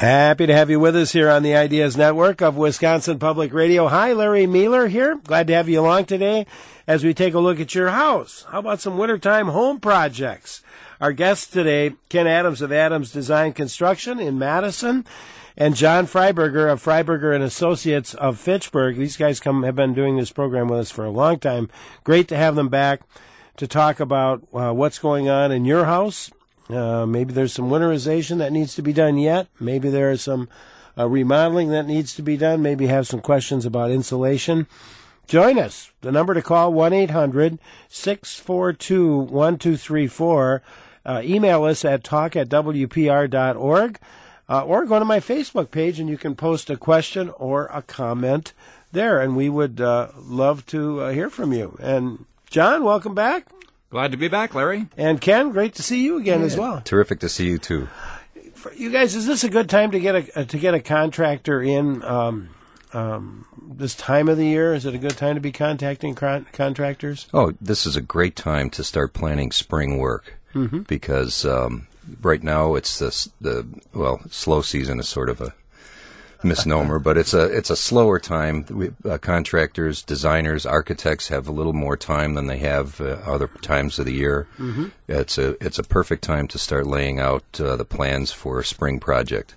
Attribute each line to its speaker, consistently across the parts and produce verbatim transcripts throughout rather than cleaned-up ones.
Speaker 1: Happy to have you with us here on the Ideas Network of Wisconsin Public Radio. Hi, Larry Mueller here. Glad to have you along today as we take a look at your house. How about some wintertime home projects? Our guests today, Ken Adams of Adams Design Construction in Madison, and John Freiberger of Freiberger and Associates of Fitchburg. These guys come have been doing this program with us for a long time. Great to have them back to talk about uh, what's going on in your house. Uh, maybe there's some winterization that needs to be done yet. Maybe there is some uh, remodeling that needs to be done. Maybe have some questions about insulation. Join us. The number to call, one eight hundred six four two one two three four. Uh, email us at talk at w p r dot org. Uh, or go to my Facebook page and you can post a question or a comment there. And we would uh, love to uh, hear from you. And John, welcome back.
Speaker 2: Glad to be back, Larry.
Speaker 1: And Ken, great to see you again yeah, as well.
Speaker 3: Terrific to see you too.
Speaker 1: For you guys, is this a good time to get a uh, to get a contractor in um, um, this time of the year? Is it a good time to be contacting con- contractors?
Speaker 3: Oh, this is a great time to start planning spring work mm-hmm. because um, right now it's the the well slow season is sort of a misnomer, but it's a it's a slower time. We, uh, contractors, designers, architects have a little more time than they have uh, other times of the year. Mm-hmm. It's a it's a perfect time to start laying out uh, the plans for a spring project,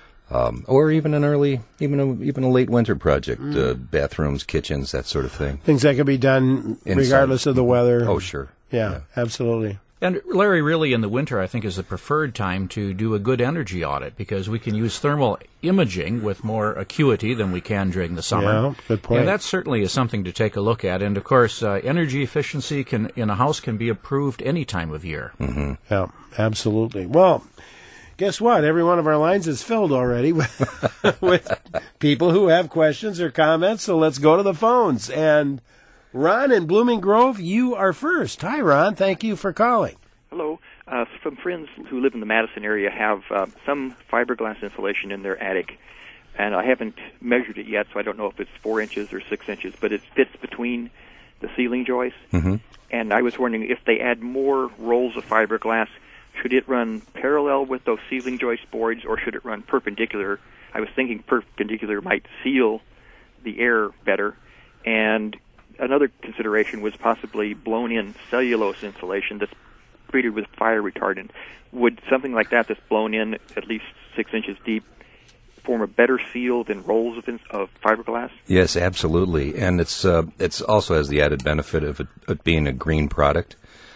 Speaker 3: um, or even an early, even a even a late winter project. Mm. Uh, bathrooms, kitchens, that sort of thing.
Speaker 1: Things that can be done Inside. regardless of the weather.
Speaker 3: Oh, sure.
Speaker 1: Yeah, yeah, absolutely.
Speaker 2: And, Larry, really in the winter, I think, is the preferred time to do a good energy audit because we can use thermal imaging with more acuity than we can during the summer.
Speaker 1: Yeah, good point.
Speaker 2: And that certainly is something to take a look at. And, of course, uh, energy efficiency can in a house can be approved any time of year.
Speaker 1: Mm-hmm. Yeah, absolutely. Well, guess what? Every one of our lines is filled already with, with people who have questions or comments, so let's go to the phones. And Ron in Blooming Grove, you are first. Hi, Ron. Thank you for calling.
Speaker 4: Hello. Uh, some friends who live in the Madison area have uh, some fiberglass insulation in their attic, and I haven't measured it yet, so I don't know if it's four inches or six inches, but it fits between the ceiling joists. Mm-hmm. And I was wondering if they add more rolls of fiberglass, should it run parallel with those ceiling joist boards, or should it run perpendicular? I was thinking perpendicular might seal the air better, and another consideration was possibly blown-in cellulose insulation that's treated with fire retardant. Would something like that that's blown in at least six inches deep form a better seal than rolls of, in, of fiberglass?
Speaker 3: Yes, absolutely. And it's uh, it's also has the added benefit of it, it being a green product.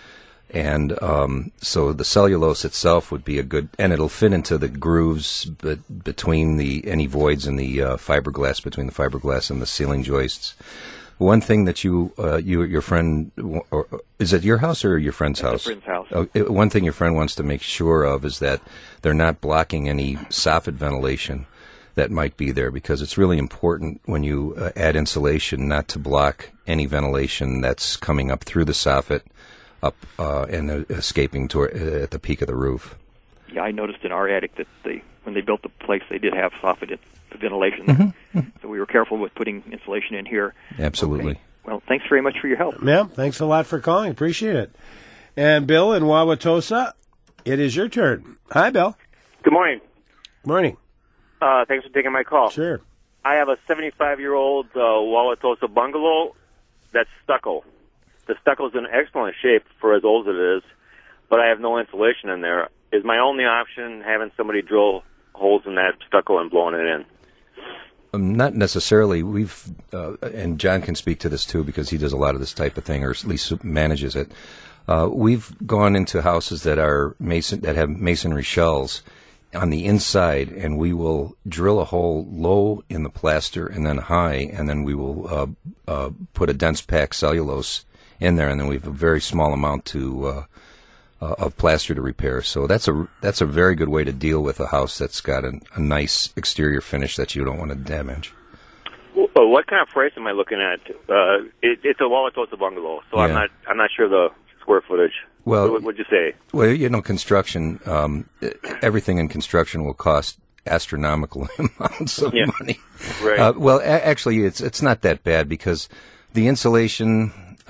Speaker 3: And um, so the cellulose itself would be a good, and it'll fit into the grooves be, between the any voids in the uh, fiberglass, between the fiberglass and the ceiling joists. One thing that you, uh, you, your friend, or, is it your house or your friend's
Speaker 4: It's
Speaker 3: house?
Speaker 4: A friend's house.
Speaker 3: Oh, it, one thing your friend wants to make sure of is that they're not blocking any soffit ventilation that might be there, because it's really important when you uh, add insulation not to block any ventilation that's coming up through the soffit, up uh, and uh, escaping toward, uh, at the peak of the roof.
Speaker 4: Yeah, I noticed in our attic that they, when they built the place, they did have soffit ventilation.
Speaker 3: Mm-hmm.
Speaker 4: So we were careful with putting insulation in here.
Speaker 3: Absolutely.
Speaker 4: Okay. Well, thanks very much for your help.
Speaker 1: Yeah, thanks a lot for calling. Appreciate it. And Bill in Wauwatosa, it is your turn. Hi, Bill.
Speaker 5: Good morning.
Speaker 1: Morning.
Speaker 5: Uh, thanks for taking my call.
Speaker 1: Sure.
Speaker 5: I have a seventy-five-year-old uh, Wauwatosa bungalow that's stucco. The stucco's in excellent shape for as old as it is, but I have no insulation in there. Is my only option having somebody drill holes in that stucco and blowing it in?
Speaker 3: Um, not necessarily. We've, uh, and John can speak to this too because he does a lot of this type of thing, or at least manages it. Uh, we've gone into houses that are mason that have masonry shells on the inside, and we will drill a hole low in the plaster and then high, and then we will uh, uh, put a dense pack cellulose in there, and then we have a very small amount to uh, uh, of plaster to repair. So that's a that's a very good way to deal with a house that's got a, a nice exterior finish that you don't want to damage.
Speaker 5: Well, what kind of price am I looking at? Uh, it, it's a Wauwatosa bungalow, so
Speaker 3: Yeah.
Speaker 5: I'm not I'm not sure the square footage.
Speaker 3: Well,
Speaker 5: what would you say?
Speaker 3: Well, you know, construction, um, everything in construction will cost astronomical amounts of
Speaker 5: Yeah.
Speaker 3: money.
Speaker 5: Right.
Speaker 3: Uh, well, a- actually, it's it's not that bad because the insulation.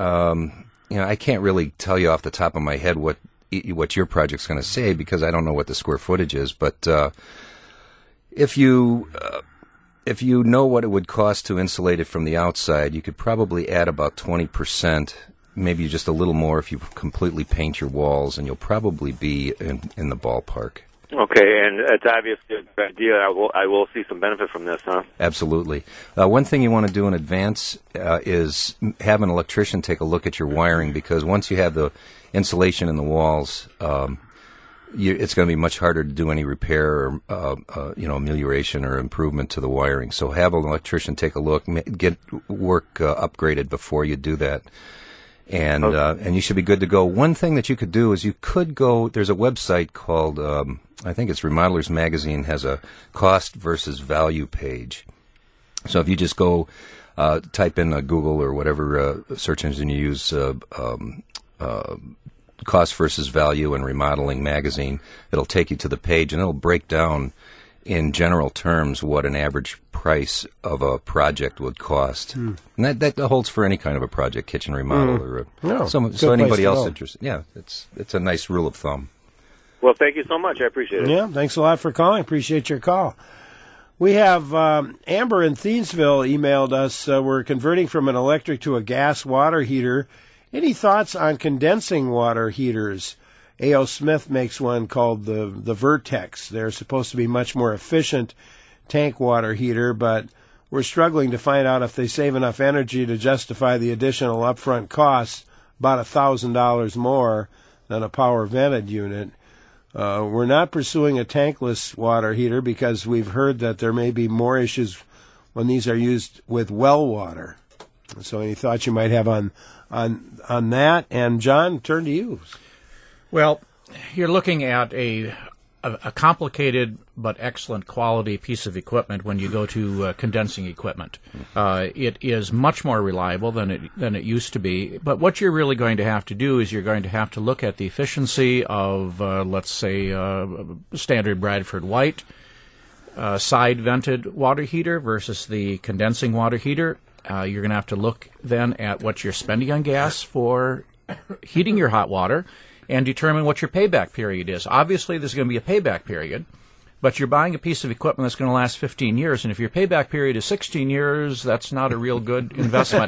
Speaker 3: Um, you know, I can't really tell you off the top of my head what what your project's going to say because I don't know what the square footage is. But uh, If you uh, if you know what it would cost to insulate it from the outside, you could probably add about twenty percent, maybe just a little more if you completely paint your walls, and you'll probably be in, in the ballpark.
Speaker 5: Okay, and it's obviously a good idea. I will, I will see some benefit from this, huh?
Speaker 3: Absolutely. Uh, one thing you want to do in advance uh, is have an electrician take a look at your wiring, because once you have the insulation in the walls, um, you, it's going to be much harder to do any repair or uh, uh, you know amelioration or improvement to the wiring. So have an electrician take a look, get work uh, upgraded before you do that. And
Speaker 5: Okay.
Speaker 3: uh, and you should be good to go. One thing that you could do is you could go. There's a website called um, I think it's Remodelers Magazine has a cost versus value page. So if you just go uh, type in uh, Google or whatever uh, search engine you use, uh, um, uh, cost versus value and remodeling magazine, it'll take you to the page and it'll break down in general terms what an average price of a project would cost. Mm. And that, that holds for any kind of a project, kitchen remodel, mm. or a,
Speaker 1: no,
Speaker 3: some, so anybody else interested. Yeah, it's it's a nice rule of thumb.
Speaker 5: Well, thank you so much. I appreciate it.
Speaker 1: Yeah, thanks a lot for calling. Appreciate your call. We have um, Amber in Thiensville emailed us. Uh, we're converting from an electric to a gas water heater. Any thoughts on condensing water heaters? A O. Smith makes one called the the Vertex. They're supposed to be much more efficient tank water heater, but we're struggling to find out if they save enough energy to justify the additional upfront costs, about one thousand dollars more than a power vented unit. Uh, we're not pursuing a tankless water heater because we've heard that there may be more issues when these are used with well water. So any thoughts you might have on on on that? And John, turn to you.
Speaker 2: Well, you're looking at a, a, a complicated but excellent quality piece of equipment when you go to uh, condensing equipment. Uh, it is much more reliable than it than it used to be. But what you're really going to have to do is you're going to have to look at the efficiency of, uh, let's say, uh, standard Bradford White uh, side vented water heater versus the condensing water heater. Uh, you're going to have to look then at what you're spending on gas for heating your hot water, and determine what your payback period is. Obviously, there's going to be a payback period, but you're buying a piece of equipment that's going to last fifteen years, and if your payback period is sixteen years, that's not a real good investment.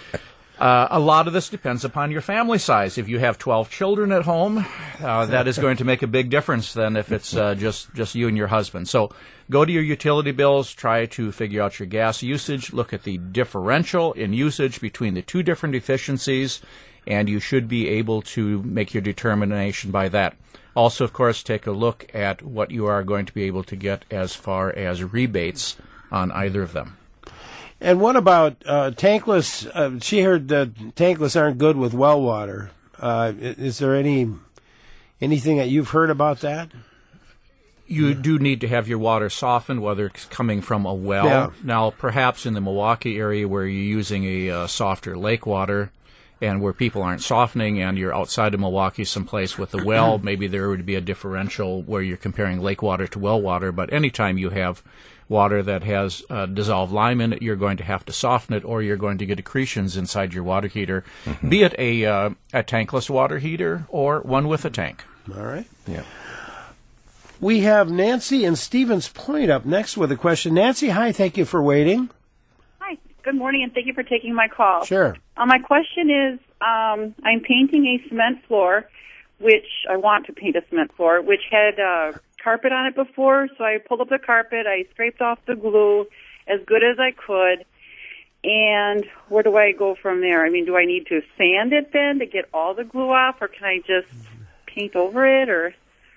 Speaker 2: Uh, a lot of this depends upon your family size. If you have twelve children at home, uh, that is going to make a big difference than if it's uh, just, just you and your husband. So go to your utility bills, try to figure out your gas usage, look at the differential in usage between the two different efficiencies, and you should be able to make your determination by that. Also, of course, take a look at what you are going to be able to get as far as rebates on either of them.
Speaker 1: And what about uh, tankless? Uh, she heard that tankless aren't good with well water. Uh, is there any anything that you've heard about that?
Speaker 2: You do need to have your water softened, whether it's coming from a well.
Speaker 1: Yeah.
Speaker 2: Now, perhaps in the Milwaukee area where you're using a uh, softer lake water, and where people aren't softening, and you're outside of Milwaukee someplace with a well, maybe there would be a differential where you're comparing lake water to well water. But anytime you have water that has uh, dissolved lime in it, you're going to have to soften it, or you're going to get accretions inside your water heater, mm-hmm. be it a, uh, a tankless water heater or one with a tank.
Speaker 1: All right.
Speaker 3: Yeah.
Speaker 1: We have Nancy and Stevens Point up next with a question. Nancy, hi, thank you for waiting.
Speaker 6: Good morning, and thank you for taking my call.
Speaker 1: Sure.
Speaker 6: Uh, my question is, um, I'm painting a cement floor, which I want to paint a cement floor, which had uh, carpet on it before, so I pulled up the carpet, I scraped off the glue as good as I could, and where do I go from there? I mean, do I need to sand it then to get all the glue off, or can I just paint over it, or...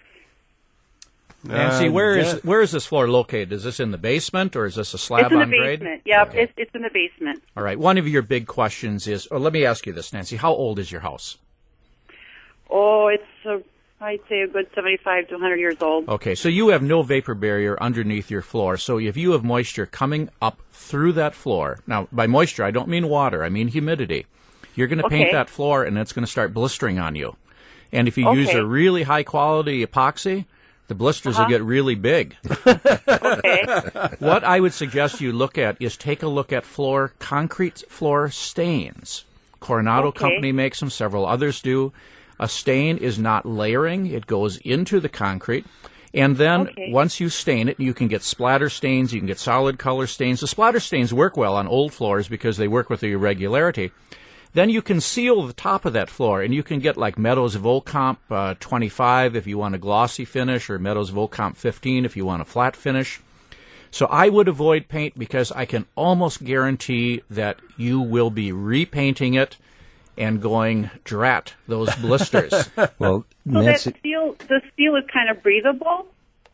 Speaker 2: Nancy, where is where is this floor located? Is this in the basement, or is this a slab on grade?
Speaker 6: It's in the basement. Yep, okay. it's, it's in the basement.
Speaker 2: All right. One of your big questions is, or let me ask you this, Nancy. How old is your house?
Speaker 6: Oh, it's, a, I'd say, a good seventy-five to one hundred years old.
Speaker 2: Okay, so you have no vapor barrier underneath your floor. So if you have moisture coming up through that floor, now, by moisture, I don't mean water. I mean humidity. You're going to
Speaker 6: okay.
Speaker 2: paint that floor, and it's going to start blistering on you. And if you
Speaker 6: okay.
Speaker 2: use a really high-quality epoxy, the blisters
Speaker 6: uh-huh.
Speaker 2: will get really big.
Speaker 6: Okay.
Speaker 2: What I would suggest you look at is take a look at floor concrete floor stains. Coronado
Speaker 6: okay.
Speaker 2: Company makes them. Several others do. A stain is not layering. It goes into the concrete. And then
Speaker 6: Okay.
Speaker 2: once you stain it, you can get splatter stains, you can get solid color stains. The splatter stains work well on old floors because they work with the irregularity. Then you can seal the top of that floor, and you can get like Meadows Volcomp uh, twenty-five if you want a glossy finish, or Meadows Volcomp fifteen if you want a flat finish. So I would avoid paint because I can almost guarantee that you will be repainting it and going, drat, those blisters.
Speaker 3: Well,
Speaker 6: So
Speaker 3: Nancy,
Speaker 6: that seal, the seal is kind of breathable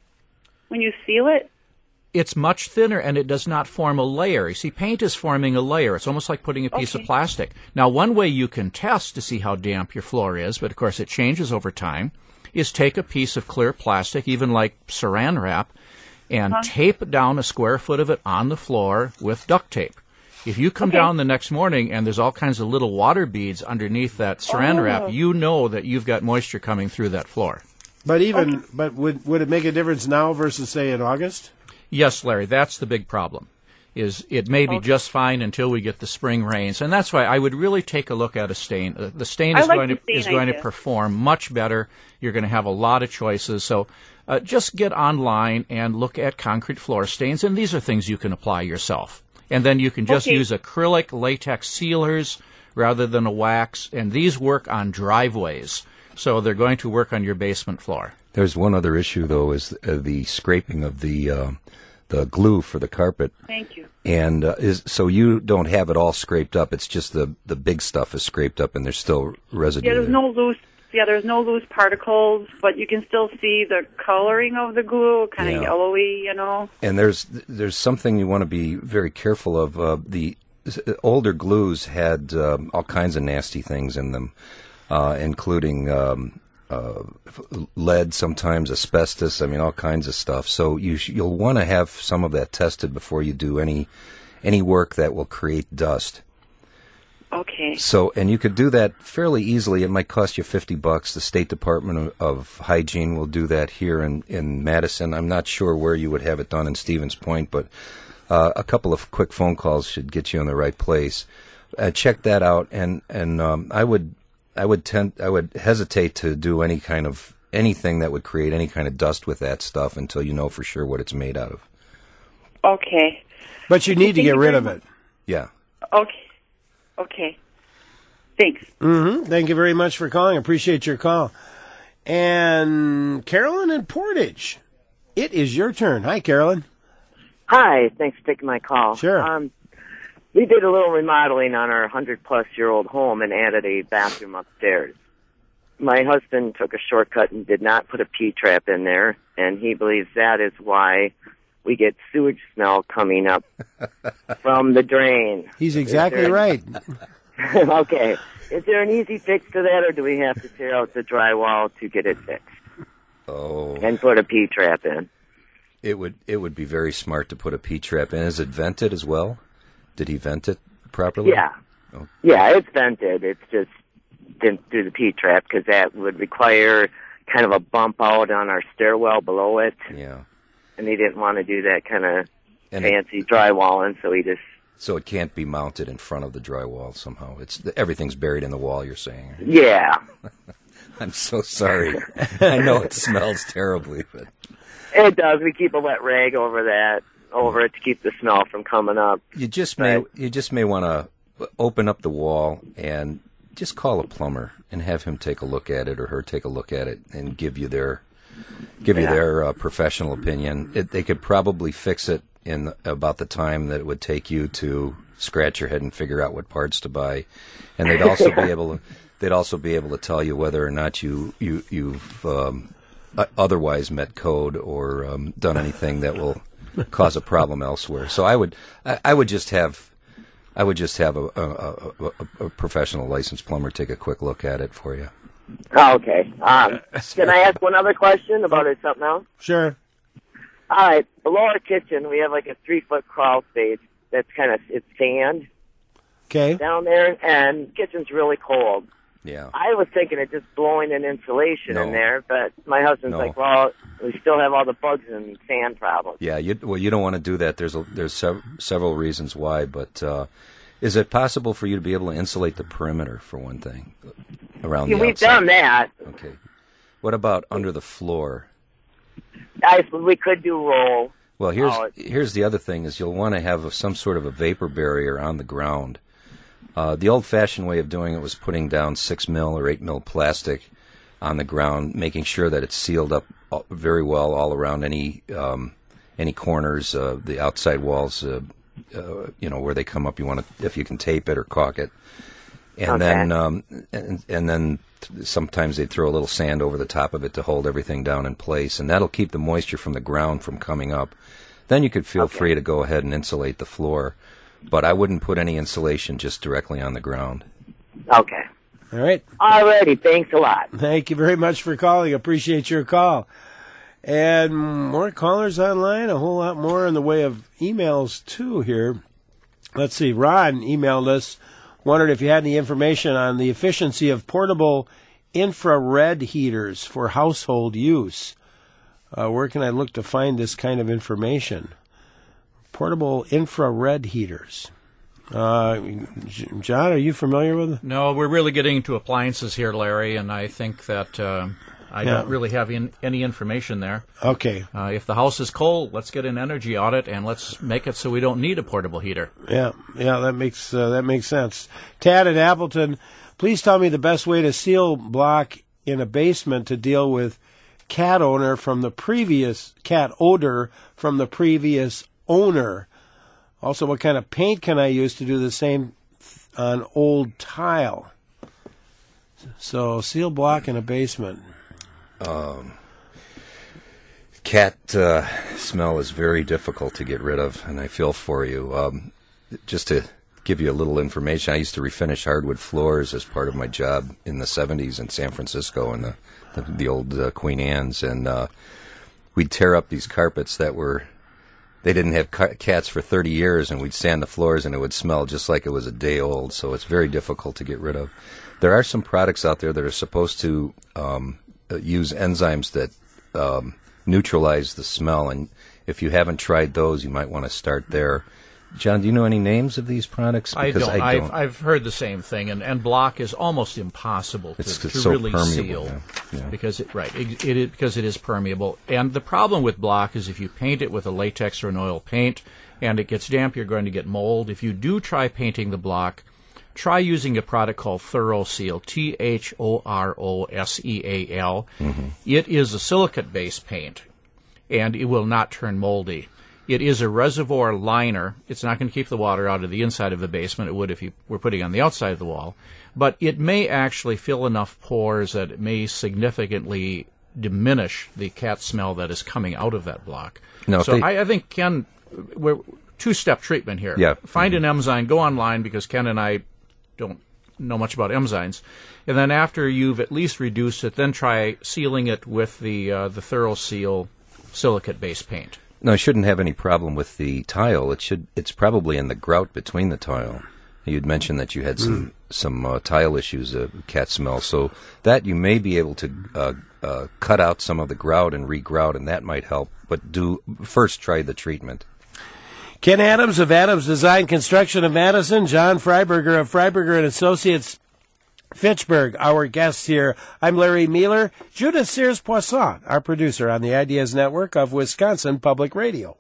Speaker 6: when you seal it?
Speaker 2: It's much thinner, and it does not form a layer. You see, paint is forming a layer. It's almost like putting a piece
Speaker 6: Okay.
Speaker 2: of plastic. Now, one way you can test to see how damp your floor is, but of course it changes over time, is take a piece of clear plastic, even like saran wrap, and
Speaker 6: Uh-huh.
Speaker 2: tape down a square foot of it on the floor with duct tape. If you come
Speaker 6: Okay.
Speaker 2: down the next morning and there's all kinds of little water beads underneath that saran
Speaker 6: Oh.
Speaker 2: wrap, you know that you've got moisture coming through that floor.
Speaker 1: But even, but would would it make a difference now versus say in August?
Speaker 2: Yes, Larry, that's the big problem. Is it may be just fine until we get the spring rains, and that's why I would really take a look at a stain. Uh, The stain
Speaker 6: I
Speaker 2: is
Speaker 6: like
Speaker 2: going
Speaker 6: the
Speaker 2: to
Speaker 6: stain
Speaker 2: is going to
Speaker 6: idea.
Speaker 2: perform much better. You're going to have a lot of choices. So uh, just get online and look at concrete floor stains, and these are things you can apply yourself. And then you can just
Speaker 6: Okay.
Speaker 2: use acrylic latex sealers rather than a wax, and these work on driveways, so they're going to work on your basement floor.
Speaker 3: there's one other issue though, is uh, the scraping of the uh, the glue for the carpet.
Speaker 6: Thank you.
Speaker 3: And uh, is so you don't have it all scraped up. It's just the the big stuff is scraped up, and there's still residue.
Speaker 6: Yeah, there's
Speaker 3: there.
Speaker 6: no loose. Yeah, there's no loose particles, but you can still see the coloring of the glue, kind of
Speaker 3: Yeah.
Speaker 6: yellowy, you know.
Speaker 3: And there's there's something you want to be very careful of. Uh, the uh, older glues had um, all kinds of nasty things in them, uh, including um, uh, lead, sometimes asbestos. I mean, all kinds of stuff. So you sh- you'll want to have some of that tested before you do any any work that will create dust.
Speaker 6: Okay.
Speaker 3: So, and you could do that fairly easily. It might cost you fifty bucks. The State Department of, of Hygiene will do that here in, in Madison. I'm not sure where you would have it done in Stevens Point, but uh, a couple of quick phone calls should get you in the right place. Uh, check that out, and and um, I would I would tend I would hesitate to do any kind of anything that would create any kind of dust with that stuff until you know for sure what it's made out of.
Speaker 6: Okay.
Speaker 1: But you need to
Speaker 6: Thank
Speaker 1: get
Speaker 6: you
Speaker 1: rid
Speaker 6: very
Speaker 1: of
Speaker 6: much.
Speaker 1: it.
Speaker 3: Yeah.
Speaker 6: Okay. Okay. Thanks.
Speaker 1: hmm Thank you very much for calling. Appreciate your call. And Carolyn in Portage, it is your turn. Hi, Carolyn.
Speaker 7: Hi, thanks for taking my call.
Speaker 1: Sure.
Speaker 7: Um, we did a little remodeling on our one hundred plus year old home and added a bathroom upstairs. My husband took a shortcut and did not put a P-trap in there, and he believes that is why we get sewage smell coming up from the drain.
Speaker 1: He's exactly
Speaker 7: there-
Speaker 1: right.
Speaker 7: Okay. Is there an easy fix to that, or do we have to tear out the drywall to get it fixed
Speaker 3: Oh.
Speaker 7: and put a P-trap in?
Speaker 3: It would it would be very smart to put a P-trap in. Is it vented as well? Did he vent it properly?
Speaker 7: Yeah.
Speaker 3: Oh.
Speaker 7: Yeah, it's vented. It's just didn't do the P-trap because that would require kind of a bump out on our stairwell below it,
Speaker 3: Yeah.
Speaker 7: and he didn't want to do that kind of
Speaker 3: And it-
Speaker 7: fancy drywalling, so he just,
Speaker 3: So it can't be mounted in front of the drywall somehow. It's everything's buried in the wall. You're saying.
Speaker 7: yeah.
Speaker 3: I'm so sorry. I know it smells terribly, but
Speaker 7: It does. We keep a wet rag over that, over it to keep the smell from coming up.
Speaker 3: you just may
Speaker 7: Right.
Speaker 3: you just may want to open up the wall and just call a plumber and have him take a look at it or her take a look at it and give you their give you
Speaker 7: Yeah.
Speaker 3: their uh, professional opinion. It, they could probably fix it in about the time that it would take you to scratch your head and figure out what parts to buy, and they'd also be able to they'd also be able to tell you whether or not you you you've um, o- otherwise met code or um, done anything that will cause a problem elsewhere. So I would I, I would just have I would just have a, a, a, a, a professional licensed plumber take a quick look at it for you.
Speaker 7: Oh, okay. Um, can I ask one other question about it, something else?
Speaker 1: Sure.
Speaker 7: All right. Below our kitchen, we have like a three-foot crawl space that's kind of, it's sand
Speaker 1: Okay.
Speaker 7: down there, and kitchen's really cold.
Speaker 3: Yeah.
Speaker 7: I was thinking of just blowing an insulation
Speaker 3: No.
Speaker 7: in there, but my husband's
Speaker 3: No.
Speaker 7: like, well, we still have all the bugs and sand problems.
Speaker 3: Yeah, you, well, you don't want to do that. There's a, there's sev- several reasons why, but uh, is it possible for you to be able to insulate the perimeter for one thing around
Speaker 7: Yeah,
Speaker 3: the
Speaker 7: we've
Speaker 3: outside?
Speaker 7: done that.
Speaker 3: Okay. What about under the floor?
Speaker 7: I suppose we could do roll.
Speaker 3: Well, here's
Speaker 7: Oh,
Speaker 3: here's the other thing: is you'll want to have a, some sort of a vapor barrier on the ground. Uh, the old-fashioned way of doing it was putting down six mil or eight mil plastic on the ground, making sure that it's sealed up very well all around any um, any corners, uh, the outside walls. Uh, uh, you know where they come up. You want to, if you can tape it or caulk it, and
Speaker 7: Okay.
Speaker 3: then um, and, and then sometimes they throw a little sand over the top of it to hold everything down in place, and that'll keep the moisture from the ground from coming up. Then you could feel
Speaker 7: Okay.
Speaker 3: free to go ahead and insulate the floor, but I wouldn't put any insulation just directly on the ground.
Speaker 7: Okay.
Speaker 1: All right.
Speaker 7: Alrighty, thanks a lot.
Speaker 1: Thank you very much for calling. Appreciate your call. And more callers online, a whole lot more in the way of emails, too, here. Let's see. Ron emailed us, wondered if you had any information on the efficiency of portable infrared heaters for household use. Uh, where can I look to find this kind of information? Portable infrared heaters. Uh, J- John, are you familiar with it?
Speaker 2: No, we're really getting into appliances here, Larry, and I think that uh, I
Speaker 1: Yeah.
Speaker 2: don't really have in, any information there.
Speaker 1: Okay.
Speaker 2: Uh, if the house is cold, let's get an energy audit and let's make it so we don't need a portable heater.
Speaker 1: Yeah, yeah, that makes uh, that makes sense. Tad at Appleton, please tell me the best way to seal block in a basement to deal with cat owner from the previous cat odor from the previous owner. Also, what kind of paint can I use to do the same on old tile? So, seal block in a basement.
Speaker 3: Um, cat uh, smell is very difficult to get rid of, and I feel for you. Um, just to give you a little information, I used to refinish hardwood floors as part of my job in the seventies in San Francisco in the the, the old uh, Queen Anne's, and uh, we'd tear up these carpets that were, they didn't have ca- cats for thirty years, and we'd sand the floors, and it would smell just like it was a day old, so it's very difficult to get rid of. There are some products out there that are supposed to um, uh, use enzymes that um, neutralize the smell, and if you haven't tried those, you might want to start there. John, do you know any names of these products?
Speaker 2: I
Speaker 3: Because
Speaker 2: don't.
Speaker 3: I don't.
Speaker 2: I've, I've heard the same thing, and, and block is almost impossible to,
Speaker 3: It's-
Speaker 2: to
Speaker 3: it's so
Speaker 2: really
Speaker 3: permeable,
Speaker 2: seal
Speaker 3: yeah. Yeah.
Speaker 2: because it right it, it is, because it is permeable. And the problem with block is if you paint it with a latex or an oil paint and it gets damp, you're going to get mold. If you do try painting the block, try using a product called Thoroseal, T H O R O S E A L.
Speaker 3: Mm-hmm.
Speaker 2: It is a silicate-based paint, and it will not turn moldy. It is a reservoir liner. It's not going to keep the water out of the inside of the basement. It would if you were putting it on the outside of the wall. But it may actually fill enough pores that it may significantly diminish the cat smell that is coming out of that block.
Speaker 3: No,
Speaker 2: so
Speaker 3: they-
Speaker 2: I, I think, Ken, we're two-step treatment here.
Speaker 3: Yeah.
Speaker 2: Find an enzyme, go online, because Ken and I don't know much about enzymes. And then after you've at least reduced it, then try sealing it with the uh, the Thoroseal silicate-based paint.
Speaker 3: No, I shouldn't have any problem with the tile. It should. It's probably in the grout between the tile. You'd mentioned that you had some some uh, tile issues, uh, cat smell. So that you may be able to uh, uh, cut out some of the grout and re-grout, and that might help. But do first try the treatment.
Speaker 1: Ken Adams of Adams Design Construction of Madison, John Freiberger of Freiberger and Associates, Fitchburg, our guests here. I'm Larry Mueller. Judith Sears-Poisson, our producer on the Ideas Network of Wisconsin Public Radio.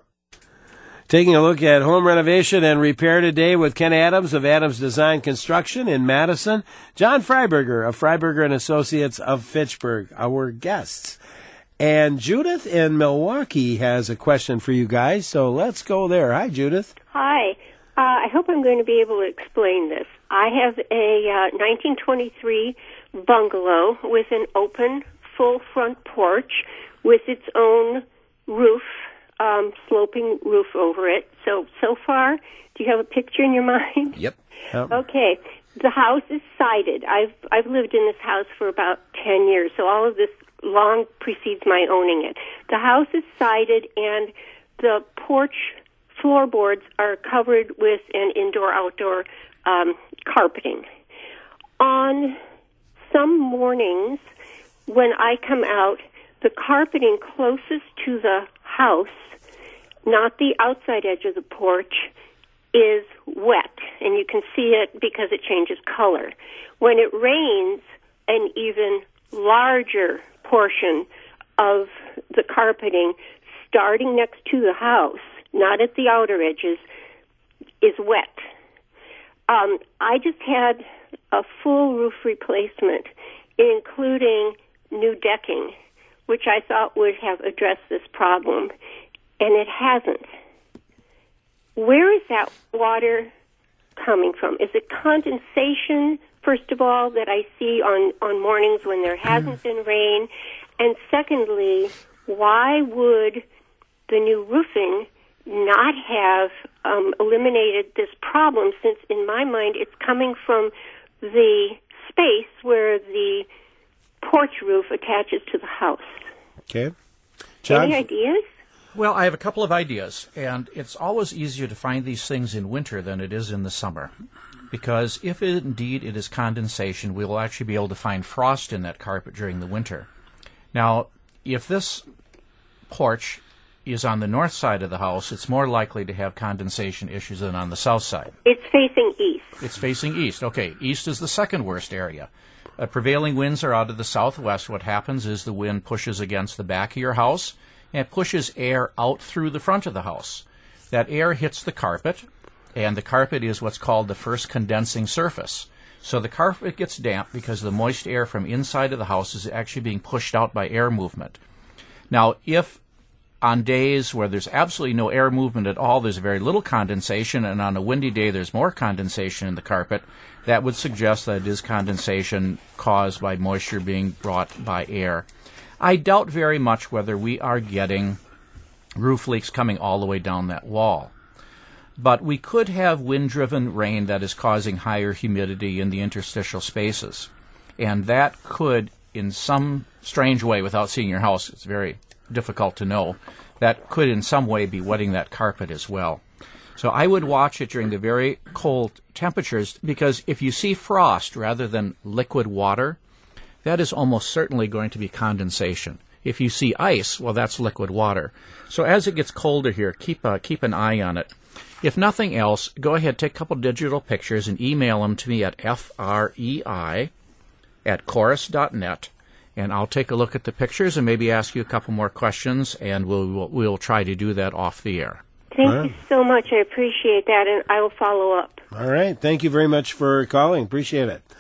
Speaker 1: Taking a look at home renovation and repair today with Ken Adams of Adams Design Construction in Madison, John Freiberger of Freiberger and Associates of Fitchburg, our guests. And Judith in Milwaukee has a question for you guys, so let's go there. Hi, Judith.
Speaker 8: Hi. Uh, I hope I'm going to be able to explain this. I have a uh, nineteen twenty-three bungalow with an open, full front porch with its own roof, um, sloping roof over it. So, so far, do you have a picture in your mind?
Speaker 3: Yep.
Speaker 1: Yep.
Speaker 8: Okay. The house is sided. I've I've lived in this house for about ten years, so all of this long precedes my owning it. The house is sided, and the porch floorboards are covered with an indoor-outdoor um, carpeting. On some mornings, when I come out, the carpeting closest to the house, not the outside edge of the porch, is wet, and you can see it because it changes color. When it rains, an even larger portion of the carpeting starting next to the house, not at the outer edges, is wet. Um, I just had a full roof replacement, including new decking, which I thought would have addressed this problem, and it hasn't. Where is that water coming from? Is it condensation, first of all, that I see on, on mornings when there hasn't been rain? And secondly, why would the new roofing not have um, eliminated this problem, since in my mind it's coming from the space where the porch roof attaches to the house?
Speaker 1: Okay. John?
Speaker 8: Any ideas?
Speaker 2: Well, I have a couple of ideas, and it's always easier to find these things in winter than it is in the summer. Because if it, indeed it is condensation, we will actually be able to find frost in that carpet during the winter. Now, if this porch is on the north side of the house, it's more likely to have condensation issues than on the south side.
Speaker 8: It's facing east.
Speaker 2: It's facing east. Okay, east is the second worst area. Uh, prevailing winds are out of the southwest. What happens is the wind pushes against the back of your house, and it pushes air out through the front of the house. That air hits the carpet, and the carpet is what's called the first condensing surface. So the carpet gets damp because the moist air from inside of the house is actually being pushed out by air movement. Now, if on days where there's absolutely no air movement at all, there's very little condensation, and on a windy day there's more condensation in the carpet, that would suggest that it is condensation caused by moisture being brought by air. I doubt very much whether we are getting roof leaks coming all the way down that wall. But we could have wind-driven rain that is causing higher humidity in the interstitial spaces. And that could, in some strange way, without seeing your house, it's very difficult to know, that could in some way be wetting that carpet as well. So I would watch it during the very cold temperatures, because if you see frost rather than liquid water, that is almost certainly going to be condensation. If you see ice, well, that's liquid water. So as it gets colder here, keep a, keep an eye on it. If nothing else, go ahead, take a couple digital pictures and email them to me at frei at chorus dot net, and I'll take a look at the pictures and maybe ask you a couple more questions, and we'll we'll, we'll try to do that off the air.
Speaker 8: Thank
Speaker 1: All right.
Speaker 8: you so much. I appreciate that, and I will follow up.
Speaker 1: All right. Thank you very much for calling. Appreciate it.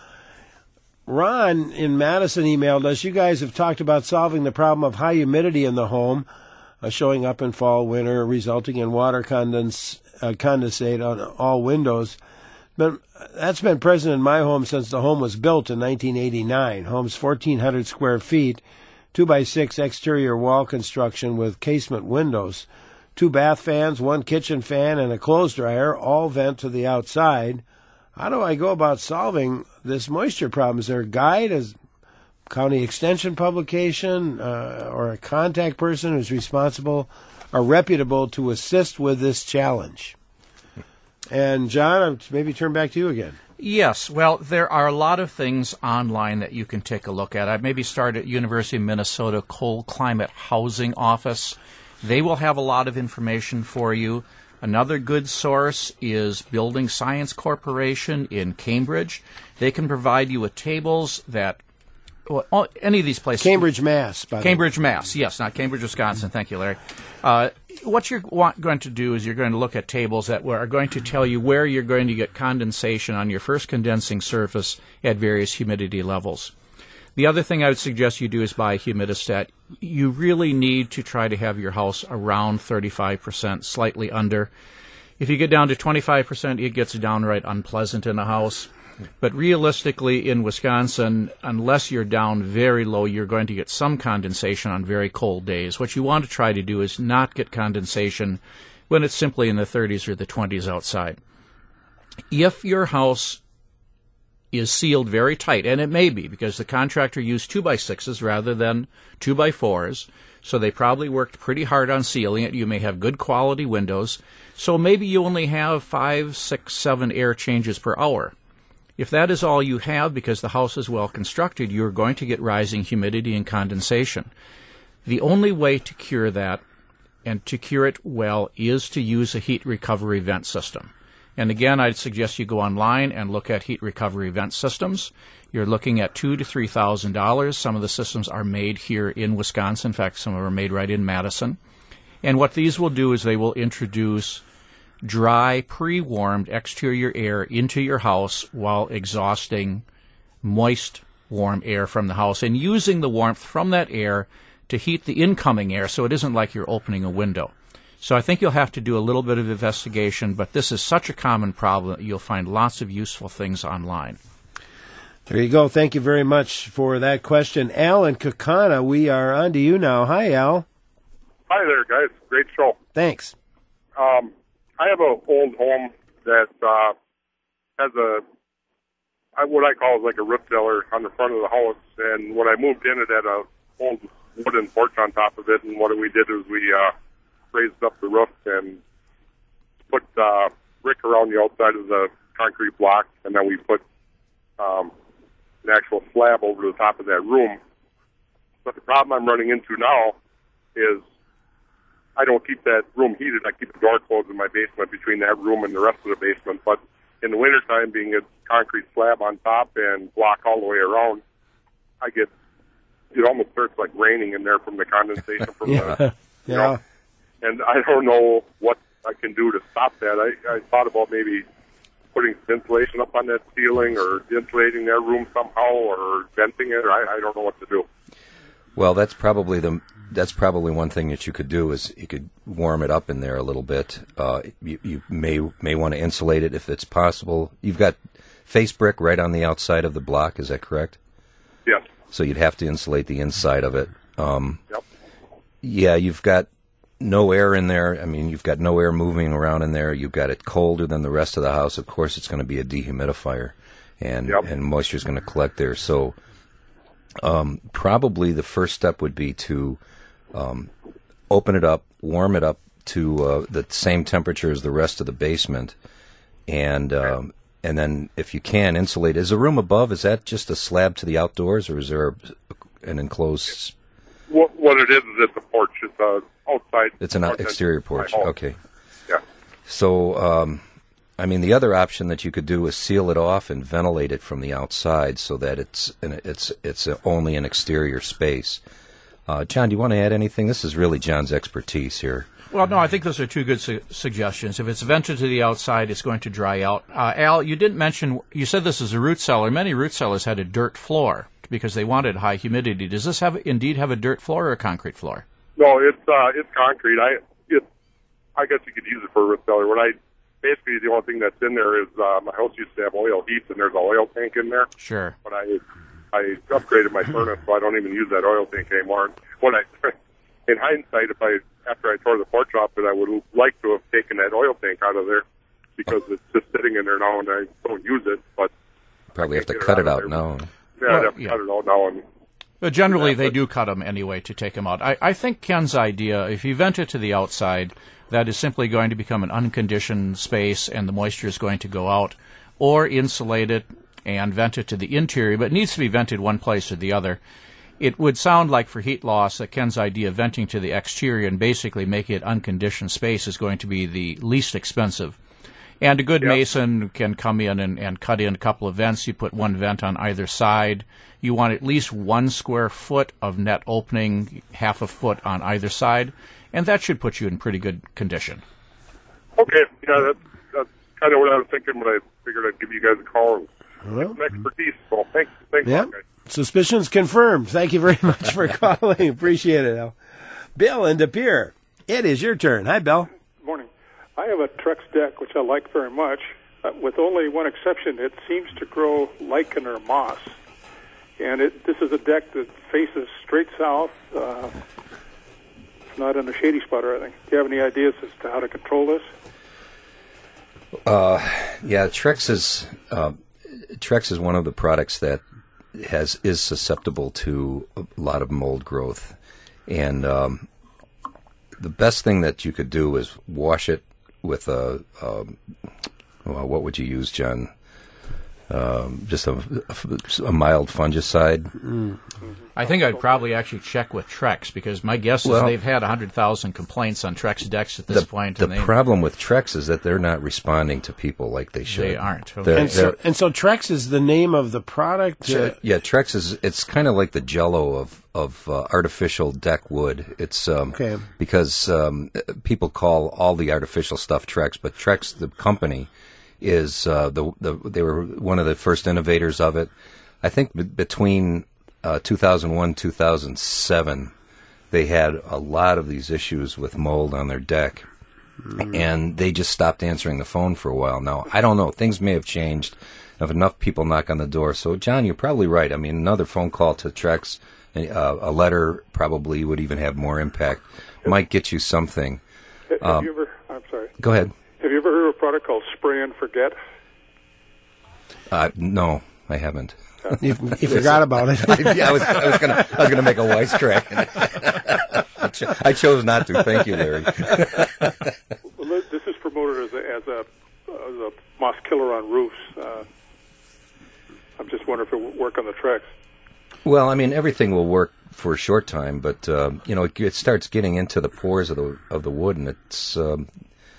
Speaker 1: Ron in Madison emailed us. You guys have talked about solving the problem of high humidity in the home, uh, showing up in fall, winter, resulting in water condens- uh, condensate on all windows. But that's been present in my home since the home was built in nineteen eighty-nine. Home's fourteen hundred square feet, two by six exterior wall construction with casement windows, two bath fans, one kitchen fan, and a clothes dryer, all vent to the outside. How do I go about solving this moisture problem? Is there a guide, as county extension publication, uh, or a contact person who's responsible or reputable to assist with this challenge? And John, I'll maybe turn back to you again.
Speaker 2: Yes, well, there are a lot of things online that you can take a look at. I maybe start at University of Minnesota Cold Climate Housing Office. They will have a lot of information for you. Another good source is Building Science Corporation in Cambridge. They can provide you with tables that, well, any of these places.
Speaker 1: Cambridge, Mass. By
Speaker 2: Cambridge, Mass. Yes, not Cambridge, Wisconsin. Thank you, Larry. Uh, what you're want, going to do is you're going to look at tables that are going to tell you where you're going to get condensation on your first condensing surface at various humidity levels. The other thing I would suggest you do is buy a humidistat. You really need to try to have your house around thirty-five percent, slightly under. If you get down to twenty-five percent, it gets downright unpleasant in a house. But realistically, in Wisconsin, unless you're down very low, you're going to get some condensation on very cold days. What you want to try to do is not get condensation when it's simply in the thirties or the twenties outside. If your house is sealed very tight, and it may be because the contractor used two by sixes rather than two by fours, so they probably worked pretty hard on sealing it. You may have good quality windows, so maybe you only have five, six, seven air changes per hour. If that is all you have because the house is well constructed, you're going to get rising humidity and condensation. The only way to cure that, and to cure it well, is to use a heat recovery vent system. And again, I'd suggest you go online and look at heat recovery vent systems. You're looking at two to three thousand dollars. Some of the systems are made here in Wisconsin. In fact, some of them are made right in Madison. And what these will do is they will introduce dry, pre-warmed exterior air into your house while exhausting moist, warm air from the house and using the warmth from that air to heat the incoming air, so it isn't like you're opening a window. So I think you'll have to do a little bit of investigation, but this is such a common problem that you'll find lots of useful things online.
Speaker 1: There you go. Thank you very much for that question. Al and Kaukauna, we are on to you now. Hi, Al.
Speaker 9: Hi there, guys. Great show.
Speaker 1: Thanks.
Speaker 9: Um, I have an old home that uh, has a what I call is like a roof cellar on the front of the house, and when I moved in, it had a old wooden porch on top of it, and what we did is we uh, raised up the roof and put uh, brick around the outside of the concrete block, and then we put um, an actual slab over the top of that room. But the problem I'm running into now is I don't keep that room heated. I keep the door closed in my basement between that room and the rest of the basement. But in the wintertime, being a concrete slab on top and block all the way around, I get, it almost starts like raining in there from the condensation from
Speaker 1: yeah.
Speaker 9: the, you
Speaker 1: yeah.
Speaker 9: know, and I don't know what I can do to stop that. I, I thought about maybe putting some insulation up on that ceiling or insulating that room somehow or venting it, or I, I don't know what to do.
Speaker 3: Well, that's probably the that's probably one thing that you could do is you could warm it up in there a little bit. Uh, you, you may may want to insulate it if it's possible. You've got face brick right on the outside of the block. Is that correct?
Speaker 9: Yes.
Speaker 3: So you'd have to insulate the inside of it. Um,
Speaker 9: yep.
Speaker 3: Yeah, you've got no air in there. I mean, you've got no air moving around in there. You've got it colder than the rest of the house. Of course, it's going to be a dehumidifier, and
Speaker 9: yep.
Speaker 3: and moisture is going to collect there. So um, probably the first step would be to um, open it up, warm it up to uh, the same temperature as the rest of the basement, and um, and then if you can insulate. Is the room above? Is that just a slab to the outdoors, or is there a, an enclosed?
Speaker 9: What, what it is is it's a porch. It's a outside.
Speaker 3: It's an exterior porch. Okay.
Speaker 9: Yeah.
Speaker 3: So, um, I mean, the other option that you could do is seal it off and ventilate it from the outside, so that it's an, it's it's a, only an exterior space. Uh, John, do you want to add anything? This is really John's expertise here.
Speaker 2: Well, no, I think those are two good su- suggestions. If it's vented to the outside, it's going to dry out. Uh, Al, you didn't mention, you said this is a root cellar. Many root cellars had a dirt floor because they wanted high humidity. Does this have indeed have a dirt floor or a concrete floor?
Speaker 9: No, it's uh, it's concrete. I it, I guess you could use it for a root cellar. What I basically the only thing that's in there is uh, my house used to have oil heat, and there's an oil tank in there.
Speaker 2: Sure.
Speaker 9: But I I upgraded my furnace, so I don't even use that oil tank anymore. What I in hindsight, if I after I tore the porch off, that I would like to have taken that oil tank out of there because it's just sitting in there now, and I don't use it. But
Speaker 3: probably have to cut it out now.
Speaker 9: Yeah,
Speaker 2: well,
Speaker 9: I'd have to
Speaker 2: yeah.
Speaker 9: cut it out now. And
Speaker 2: But generally,
Speaker 9: yeah,
Speaker 2: they
Speaker 9: but,
Speaker 2: do cut them anyway to take them out. I, I think Ken's idea, if you vent it to the outside, that is simply going to become an unconditioned space and the moisture is going to go out, or insulate it and vent it to the interior, but it needs to be vented one place or the other. It would sound like for heat loss that Ken's idea of venting to the exterior and basically making it unconditioned space is going to be the least expensive. And a good
Speaker 9: yep.
Speaker 2: mason can come in and, and cut in a couple of vents. You put one vent on either side. You want at least one square foot of net opening, half a foot on either side, and that should put you in pretty good condition.
Speaker 9: Okay, yeah, that's, that's kind of what I was thinking when I figured I'd give you guys a call. Well, some expertise, so thanks, thanks
Speaker 1: yeah.
Speaker 9: a lot, guys.
Speaker 1: Suspicions confirmed. Thank you very much for calling. Appreciate it, Al. Bill in De Pere, it is your turn. Hi, Bill.
Speaker 10: Good morning. I have a Trex deck, which I like very much, uh, with only one exception. It seems to grow lichen or moss. And it, this is a deck that faces straight south. Uh, it's not in a shady spot or anything. Do you have any ideas as to how to control this?
Speaker 3: Uh, yeah, Trex is uh, Trex is one of the products that has is susceptible to a lot of mold growth, and um, the best thing that you could do is wash it with a, um, well, what would you use, John? um, just a, a mild fungicide.
Speaker 1: Mm.
Speaker 2: I think I'd probably actually check with Trex, because my guess is
Speaker 3: Well,
Speaker 2: they've had one hundred thousand complaints on Trex decks at this
Speaker 3: the,
Speaker 2: point.
Speaker 3: The
Speaker 2: and they,
Speaker 3: problem with Trex is that they're not responding to people like they should.
Speaker 2: They aren't. Okay.
Speaker 3: They're-
Speaker 1: And so, and so Trex is the name of the product?
Speaker 3: Yeah,
Speaker 1: Uh,
Speaker 3: yeah, Trex is, it's kind of like the Jell-O of, of uh, artificial deck wood. It's um,
Speaker 1: Okay.
Speaker 3: because um, people call all the artificial stuff Trex, but Trex, the company, is uh, the, the they were one of the first innovators of it. I think b- between uh, two thousand one, two thousand seven, they had a lot of these issues with mold on their deck. And they just stopped answering the phone for a while. Now, I don't know. Things may have changed if enough people knock on the door. So, John, you're probably right. I mean, another phone call to Trex, uh, a letter probably would even have more impact. Might get you something.
Speaker 10: Have
Speaker 3: Um,
Speaker 10: you ever? I'm sorry.
Speaker 3: Go ahead.
Speaker 10: Have you ever heard of a product called Spray and Forget?
Speaker 3: Uh, no, I haven't.
Speaker 1: You, you forgot about it.
Speaker 3: yeah, I was, I was gonna, I was gonna make a wisecrack. I, cho- I chose not to. Thank you, Larry.
Speaker 10: Well, this this is promoted as a as a, as a moss killer on roofs. Uh, I'm just wondering if it would work on the Trex.
Speaker 3: Well, I mean, everything will work for a short time, but uh, you know, it, it starts getting into the pores of the of the wood, and it's. Um,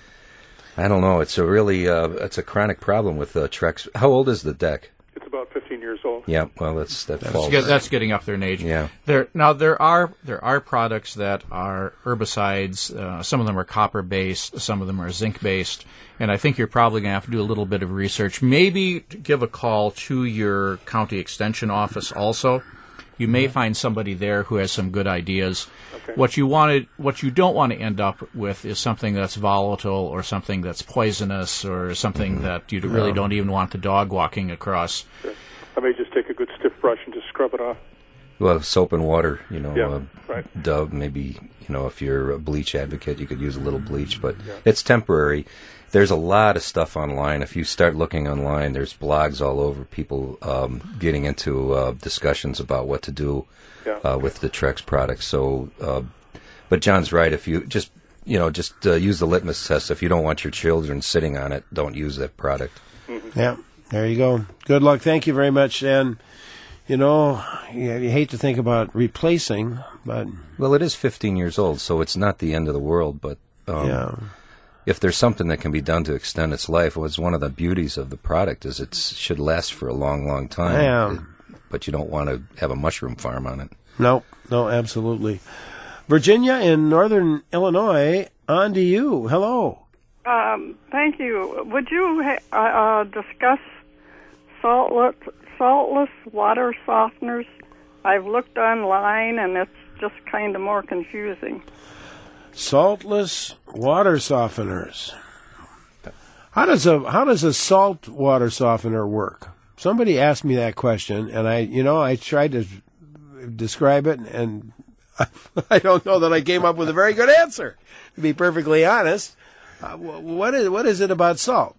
Speaker 3: I don't know. It's a really, uh, it's a chronic problem with uh, Trex. How old is the deck?
Speaker 10: It's about fifteen years old.
Speaker 3: Yeah, well, that's that
Speaker 2: That's,
Speaker 3: falls.
Speaker 2: get- that's getting up there in age.
Speaker 3: Yeah.
Speaker 2: There now there are there are products that are herbicides. Uh, some of them are copper based. Some of them are zinc based. And I think you're probably going to have to do a little bit of research. Maybe give a call to your county extension office also. You may find somebody there who has some good ideas.
Speaker 10: Okay.
Speaker 2: What you wanted, what you don't want to end up with is something that's volatile or something that's poisonous or something that you really
Speaker 10: Yeah.
Speaker 2: don't even want the dog walking across.
Speaker 10: Sure. I may just take a good stiff brush and just scrub it off.
Speaker 3: Well, soap and water, you know,
Speaker 10: Yeah,
Speaker 3: uh,
Speaker 10: right.
Speaker 3: Dove, maybe, you know, if you're a bleach advocate, you could use a little bleach, but it's temporary. There's a lot of stuff online. If you start looking online, there's blogs all over, people um, getting into uh, discussions about what to do
Speaker 10: Yeah.
Speaker 3: uh, with the Trex products. So, uh, but John's right. If you just, you know, just uh, use the litmus test. If you don't want your children sitting on it, don't use that product.
Speaker 1: Yeah, there you go. Good luck. Thank you very much. And, you know, you, you hate to think about replacing, but...
Speaker 3: Well, it is fifteen years old, so it's not the end of the world, but... Um,
Speaker 1: Yeah.
Speaker 3: If there's something that can be done to extend its life, well, it's one of the beauties of the product is it should last for a long, long time.
Speaker 1: Yeah.
Speaker 3: It- but you don't want to have a mushroom farm on it.
Speaker 1: No, no, absolutely. Virginia in northern Illinois, on to you. Hello.
Speaker 11: Um, thank you. Would you ha- uh, uh, discuss saltless, saltless water softeners? I've looked online, and it's just kind of more confusing.
Speaker 1: Saltless water softeners. How does a how does a salt water softener work? Somebody asked me that question, and I, you know, I tried to describe it, and I don't know that I came up with a very good answer. To be perfectly honest, uh, wh- what is what is it about salt?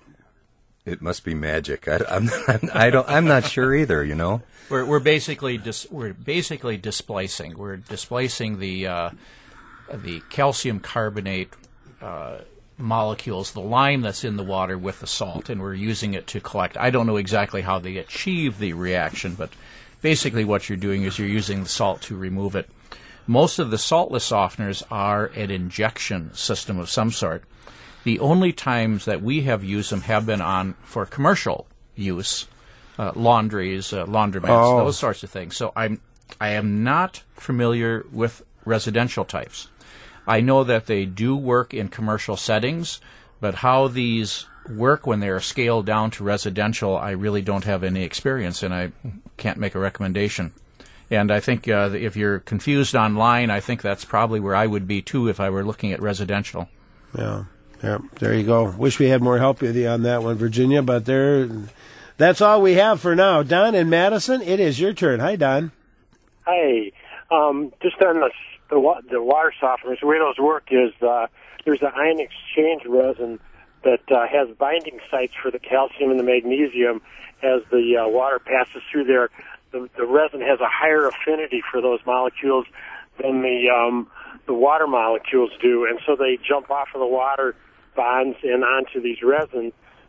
Speaker 3: It must be magic. I, I'm, I don't. I'm not sure either. You know.
Speaker 2: We're we're basically dis, we're basically displacing. We're displacing the uh, the calcium carbonate uh, molecules, the lime that's in the water with the salt, and we're using it to collect. I don't know exactly how they achieve the reaction, but basically what you're doing is you're using the salt to remove it. Most of the saltless softeners are an injection system of some sort. The only times that we have used them have been on for commercial use, uh, laundries, uh, laundromats,
Speaker 1: Oh.
Speaker 2: those sorts of things. So I'm I am not familiar with residential types. I know that they do work in commercial settings, but how these work when they're scaled down to residential, I really don't have any experience, and I can't make a recommendation. And I think uh, if you're confused online, I think that's probably where I would be, too, if I were looking at residential.
Speaker 1: Yeah, yeah. There you go. Wish we had more help with you on that one, Virginia, but there. That's all we have for now. Don in Madison, it is your turn. Hi, Don.
Speaker 12: Hi. Um, just on the the, wa- the water softeners, the way those work is uh, there's an ion exchange resin that uh, has binding sites for the calcium and the magnesium. As the uh, water passes through there, the, the resin has a higher affinity for those molecules than the um, the water molecules do, and so they jump off of the water bonds and onto these resins.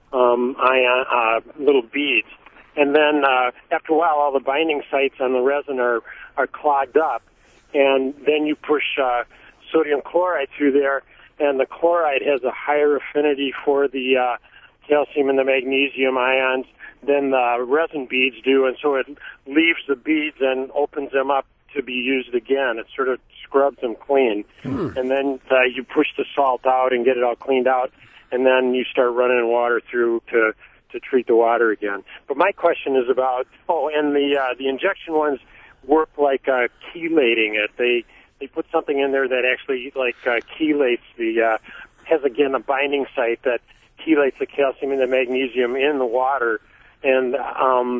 Speaker 12: um, ion, uh, little beads. And then uh, after a while, all the binding sites on the resin are, are clogged up. And then you push uh, sodium chloride through there, and the chloride has a higher affinity for the uh, calcium and the magnesium ions than the resin beads do, and so it leaves the beads and opens them up to be used again. It sort of scrubs them clean. Hmm. And then uh, you push the salt out and get it all cleaned out, and then you start running water through to, to treat the water again. But my question is about, oh, and the uh, the injection ones work like uh, chelating it. They they put something in there that actually like uh, chelates the, uh, has again a binding site that chelates the calcium and the magnesium in the water, and um,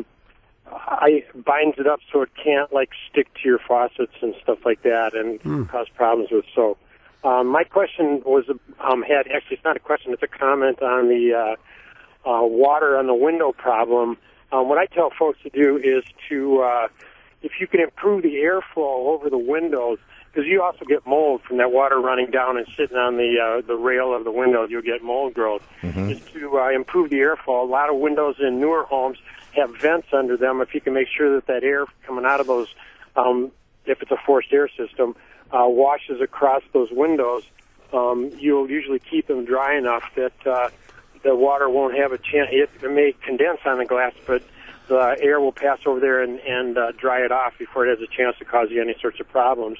Speaker 12: I binds it up so it can't like stick to your faucets and stuff like that and mm. cause problems with soap. Um, my question was um, had actually it's not a question, it's a comment on the uh, uh, water on the window problem. Um, what I tell folks to do is to uh, if you can improve the airflow over the windows, because you also get mold from that water running down and sitting on the uh, the rail of the windows, you'll get mold growth. Mm-hmm. Is to uh, improve the airflow. A lot of windows in newer homes have vents under them. If you can make sure that that air coming out of those, um, if it's a forced air system, uh, washes across those windows, um, you'll usually keep them dry enough that uh, the water won't have a chance. It, it may condense on the glass, but the air will pass over there and, and uh, dry it off before it has a chance to cause you any sorts of problems.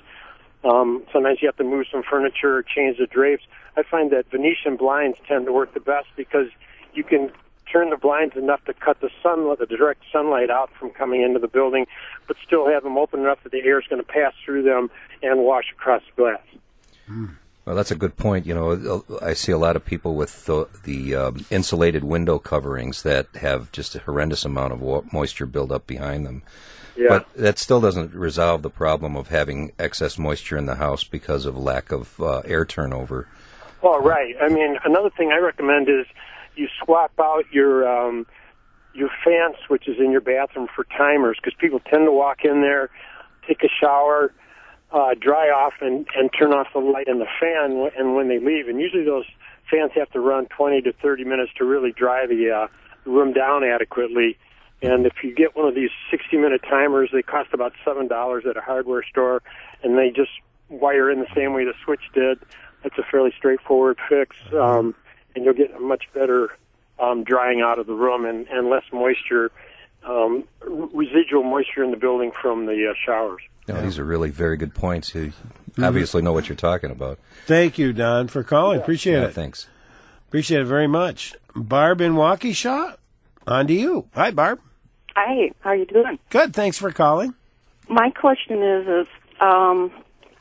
Speaker 12: Um, sometimes you have to move some furniture or change the drapes. I find that Venetian blinds tend to work the best because you can turn the blinds enough to cut the sunlight, the direct sunlight out from coming into the building, but still have them open enough that the air is going to pass through them and wash across the glass.
Speaker 3: Mm. Well, that's a good point. You know, I see a lot of people with the, the um, insulated window coverings that have just a horrendous amount of wa- moisture build up behind them. Yeah. But that still doesn't resolve the problem of having excess moisture in the house because of lack of uh, air turnover.
Speaker 12: Well, right. I mean, another thing I recommend is you swap out your um, your fan switches in your bathroom for timers, because people tend to walk in there, take a shower, uh, dry off, and, and turn off the light and the fan, and when they leave. And usually those fans have to run twenty to thirty minutes to really dry the uh, room down adequately. And if you get one of these sixty-minute timers, they cost about seven dollars at a hardware store, and they just wire in the same way the switch did. It's a fairly straightforward fix, um, and you'll get a much better um, drying out of the room and, and less moisture, um, residual moisture in the building from the uh, showers.
Speaker 3: No, these are really very good points. You obviously know what you're talking about.
Speaker 1: Thank you, Don, for calling.
Speaker 3: Yeah.
Speaker 1: Appreciate
Speaker 3: yeah,
Speaker 1: it.
Speaker 3: Thanks.
Speaker 1: Appreciate it very much. Barb in Waukesha, on to you. Hi, Barb.
Speaker 13: Hi, how are you doing?
Speaker 1: Good, thanks for calling.
Speaker 13: My question is, is um,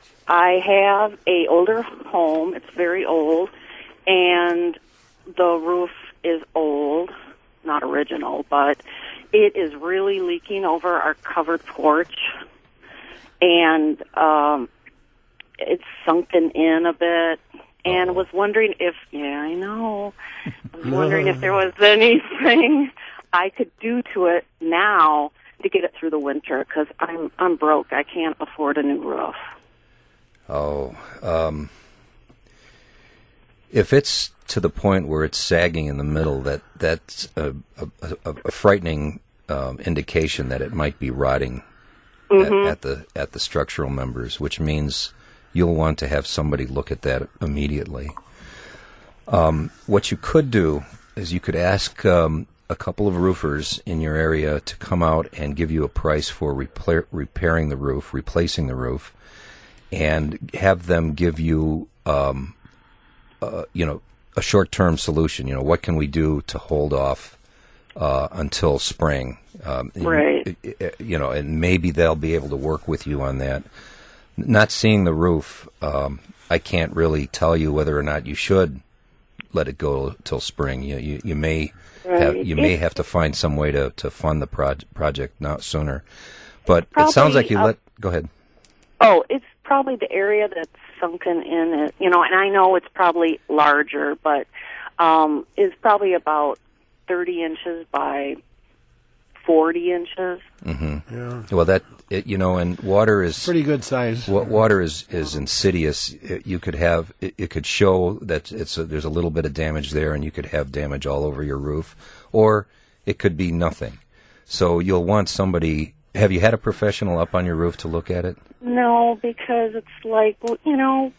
Speaker 13: I have a older home. It's very old, and the roof is old, not original, but it is really leaking over our covered porch, and um, it's sunken in a bit. And was wondering if, yeah, I know. I was wondering if there was anything I could do to it now to get it through the winter, because I'm I'm broke. I can't afford a new roof.
Speaker 3: Oh, um, if it's to the point where it's sagging in the middle, that that's a, a, a, a frightening um, indication that it might be rotting mm-hmm. at, at the at the structural members, which means you'll want to have somebody look at that immediately. Um, what you could do is you could ask um, a couple of roofers in your area to come out and give you a price for repair, repairing the roof, replacing the roof, and have them give you, um, uh, you know, a short-term solution. You know, what can we do to hold off uh, until spring? Um,
Speaker 13: right.
Speaker 3: You know, and maybe they'll be able to work with you on that. Not seeing the roof, um, I can't really tell you whether or not you should let it go till spring. You you, you may
Speaker 13: right.
Speaker 3: have, you may have to find some way to, to fund the pro- project not sooner. But
Speaker 13: probably,
Speaker 3: it sounds like you
Speaker 13: uh,
Speaker 3: let. Go ahead.
Speaker 13: Oh, it's probably the area that's sunken in it, you know. And I know it's probably larger, but um, it's probably about thirty inches by forty inches.
Speaker 3: Mm-hmm.
Speaker 1: Yeah.
Speaker 3: Well, that it, you know, and water is
Speaker 1: pretty good size.
Speaker 3: Wa- water is, is insidious. It, you could have it, it could show that it's a, there's a little bit of damage there, and you could have damage all over your roof, or it could be nothing. So you'll want somebody. Have you had a professional up on your roof to look at it?
Speaker 13: No, because it's like, well, you know,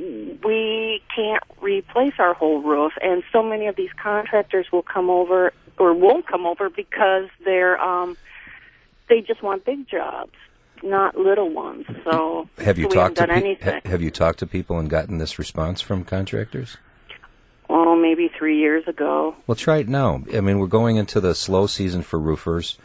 Speaker 13: we can't replace our whole roof, and so many of these contractors will come over or won't come over because they're um, they just want big jobs, not little ones. So
Speaker 3: have you
Speaker 13: so we
Speaker 3: talked to
Speaker 13: haven't done
Speaker 3: pe-
Speaker 13: anything.
Speaker 3: ha- have you talked to people and gotten this response from contractors?
Speaker 13: Oh, maybe three years ago.
Speaker 3: Well, try it now. I mean, we're going into the slow season for roofers.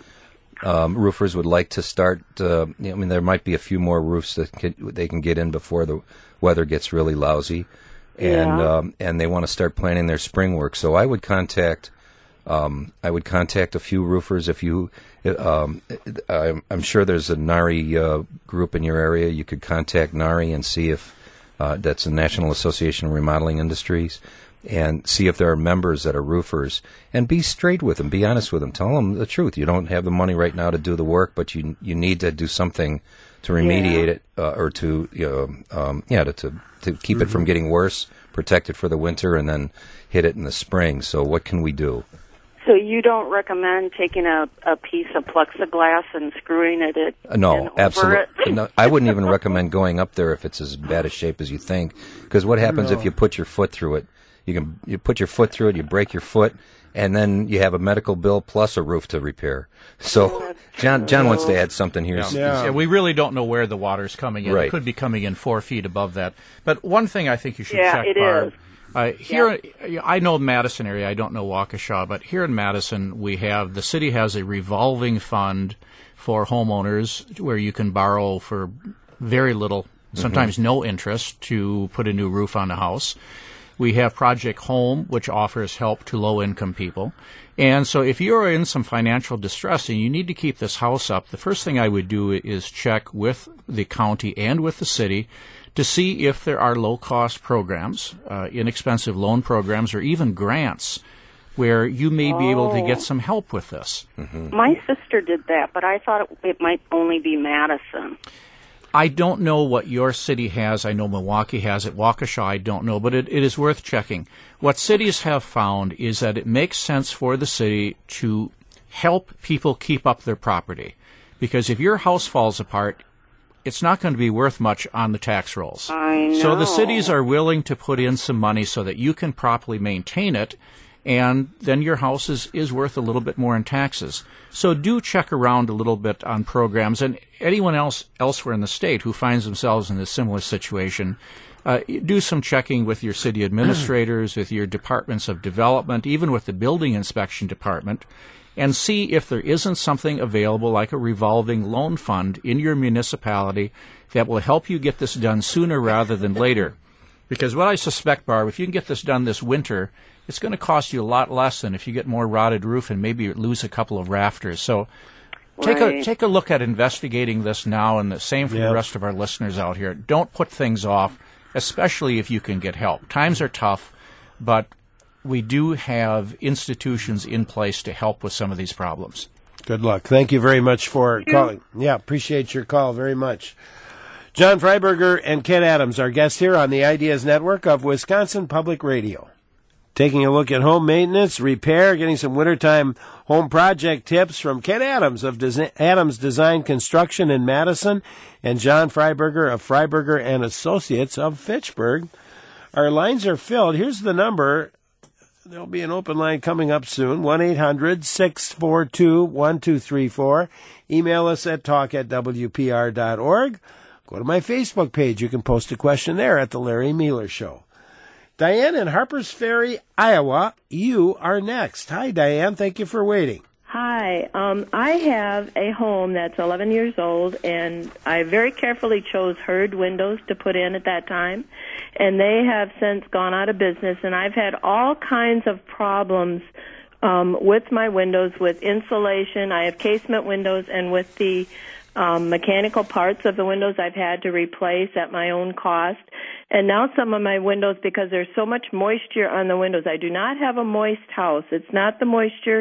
Speaker 3: Um, roofers would like to start. Uh, I mean, there might be a few more roofs that can, they can get in before the weather gets really lousy, and
Speaker 13: Yeah.
Speaker 3: um, and they want to start planning their spring work. So I would contact. Um, I would contact a few roofers if you. Um, I'm, I'm sure there's a NARI uh, group in your area. You could contact NARI and see if uh, that's the National Association of Remodeling Industries, and see if there are members that are roofers, and be straight with them, be honest with them, tell them the truth. You don't have the money right now to do the work, but you you need to do something to remediate
Speaker 13: Yeah.
Speaker 3: it, uh, or to you know, um, yeah to to, to keep
Speaker 13: Mm-hmm.
Speaker 3: it from getting worse, protect it for the winter, and then hit it in the spring. So what can we do?
Speaker 13: So you don't recommend taking a, a piece of plexiglass and screwing it in,
Speaker 3: Uh, No,
Speaker 13: in over
Speaker 3: absolutely.
Speaker 13: it?
Speaker 3: No, I wouldn't even recommend going up there if it's as bad a shape as you think, because what happens
Speaker 1: No.
Speaker 3: if you put your foot through it? You can you put your foot through it, you break your foot, and then you have a medical bill plus a roof to repair. So John John wants to add something here.
Speaker 2: Yeah.
Speaker 1: Yeah.
Speaker 2: Yeah, we really don't know where the water's coming in.
Speaker 3: Right.
Speaker 2: It could be coming in four feet above that. But one thing I think you should
Speaker 13: Yeah,
Speaker 2: check,
Speaker 13: it
Speaker 2: Barb.
Speaker 13: is.
Speaker 2: Uh, here, I know Madison area. I don't know Waukesha, but here in Madison, we have the city has a revolving fund for homeowners where you can borrow for very little, sometimes no interest, to put a new roof on a house. We have Project Home, which offers help to low-income people. And so if you're in some financial distress and you need to keep this house up, the first thing I would do is check with the county and with the city to see if there are low-cost programs, uh, inexpensive loan programs, or even grants where you may be able to get
Speaker 13: Oh.
Speaker 2: some help with this.
Speaker 13: My sister did that, but I thought it, it might only be Madison.
Speaker 2: I don't know what your city has. I know Milwaukee has it. Waukesha, I don't know, but it, it is worth checking. What cities have found is that it makes sense for the city to help people keep up their property. Because if your house falls apart, it's not going to be worth much on the tax rolls.
Speaker 13: I know.
Speaker 2: So the cities are willing to put in some money so that you can properly maintain it, and then your house is, is worth a little bit more in taxes. So do check around a little bit on programs, and anyone else elsewhere in the state who finds themselves in a similar situation, uh, do some checking with your city administrators, with your departments of development, even with the building inspection department, and see if there isn't something available like a revolving loan fund in your municipality that will help you get this done sooner rather than later. Because what I suspect, Barb, if you can get this done this winter, it's going to cost you a lot less than if you get more rotted roof and maybe lose a couple of rafters. So take a
Speaker 13: Right.
Speaker 2: take a look at investigating this now, and the same for
Speaker 1: Yep.
Speaker 2: the rest of our listeners out here. Don't put things off, especially if you can get help. Times are tough, but we do have institutions in place to help with some of these problems.
Speaker 1: Good luck. Thank you very much for calling. Yeah, appreciate your call very much. John Freiberger and Ken Adams, our guests here on the Ideas Network of Wisconsin Public Radio. Taking a look at home maintenance, repair, getting some wintertime home project tips from Ken Adams of Des- Adams Design Construction in Madison and John Freiberger of Freiberger and Associates of Fitchburg. Our lines are filled. Here's the number. There'll be an open line coming up soon, one eight hundred six four two one two three four. Email us at talk at w p r dot org. Go to my Facebook page. You can post a question there at The Larry Mealer Show. Diane in Harpers Ferry, Iowa, you are next. Hi, Diane. Thank you for waiting.
Speaker 14: Hi. Um, I have a home that's eleven years old, and I very carefully chose Hurd windows to put in at that time, and they have since gone out of business, and I've had all kinds of problems um, with my windows, with insulation. I have casement windows, and with the um, mechanical parts of the windows I've had to replace at my own cost. And now some of my windows, because there's so much moisture on the windows, I do not have a moist house. It's not the moisture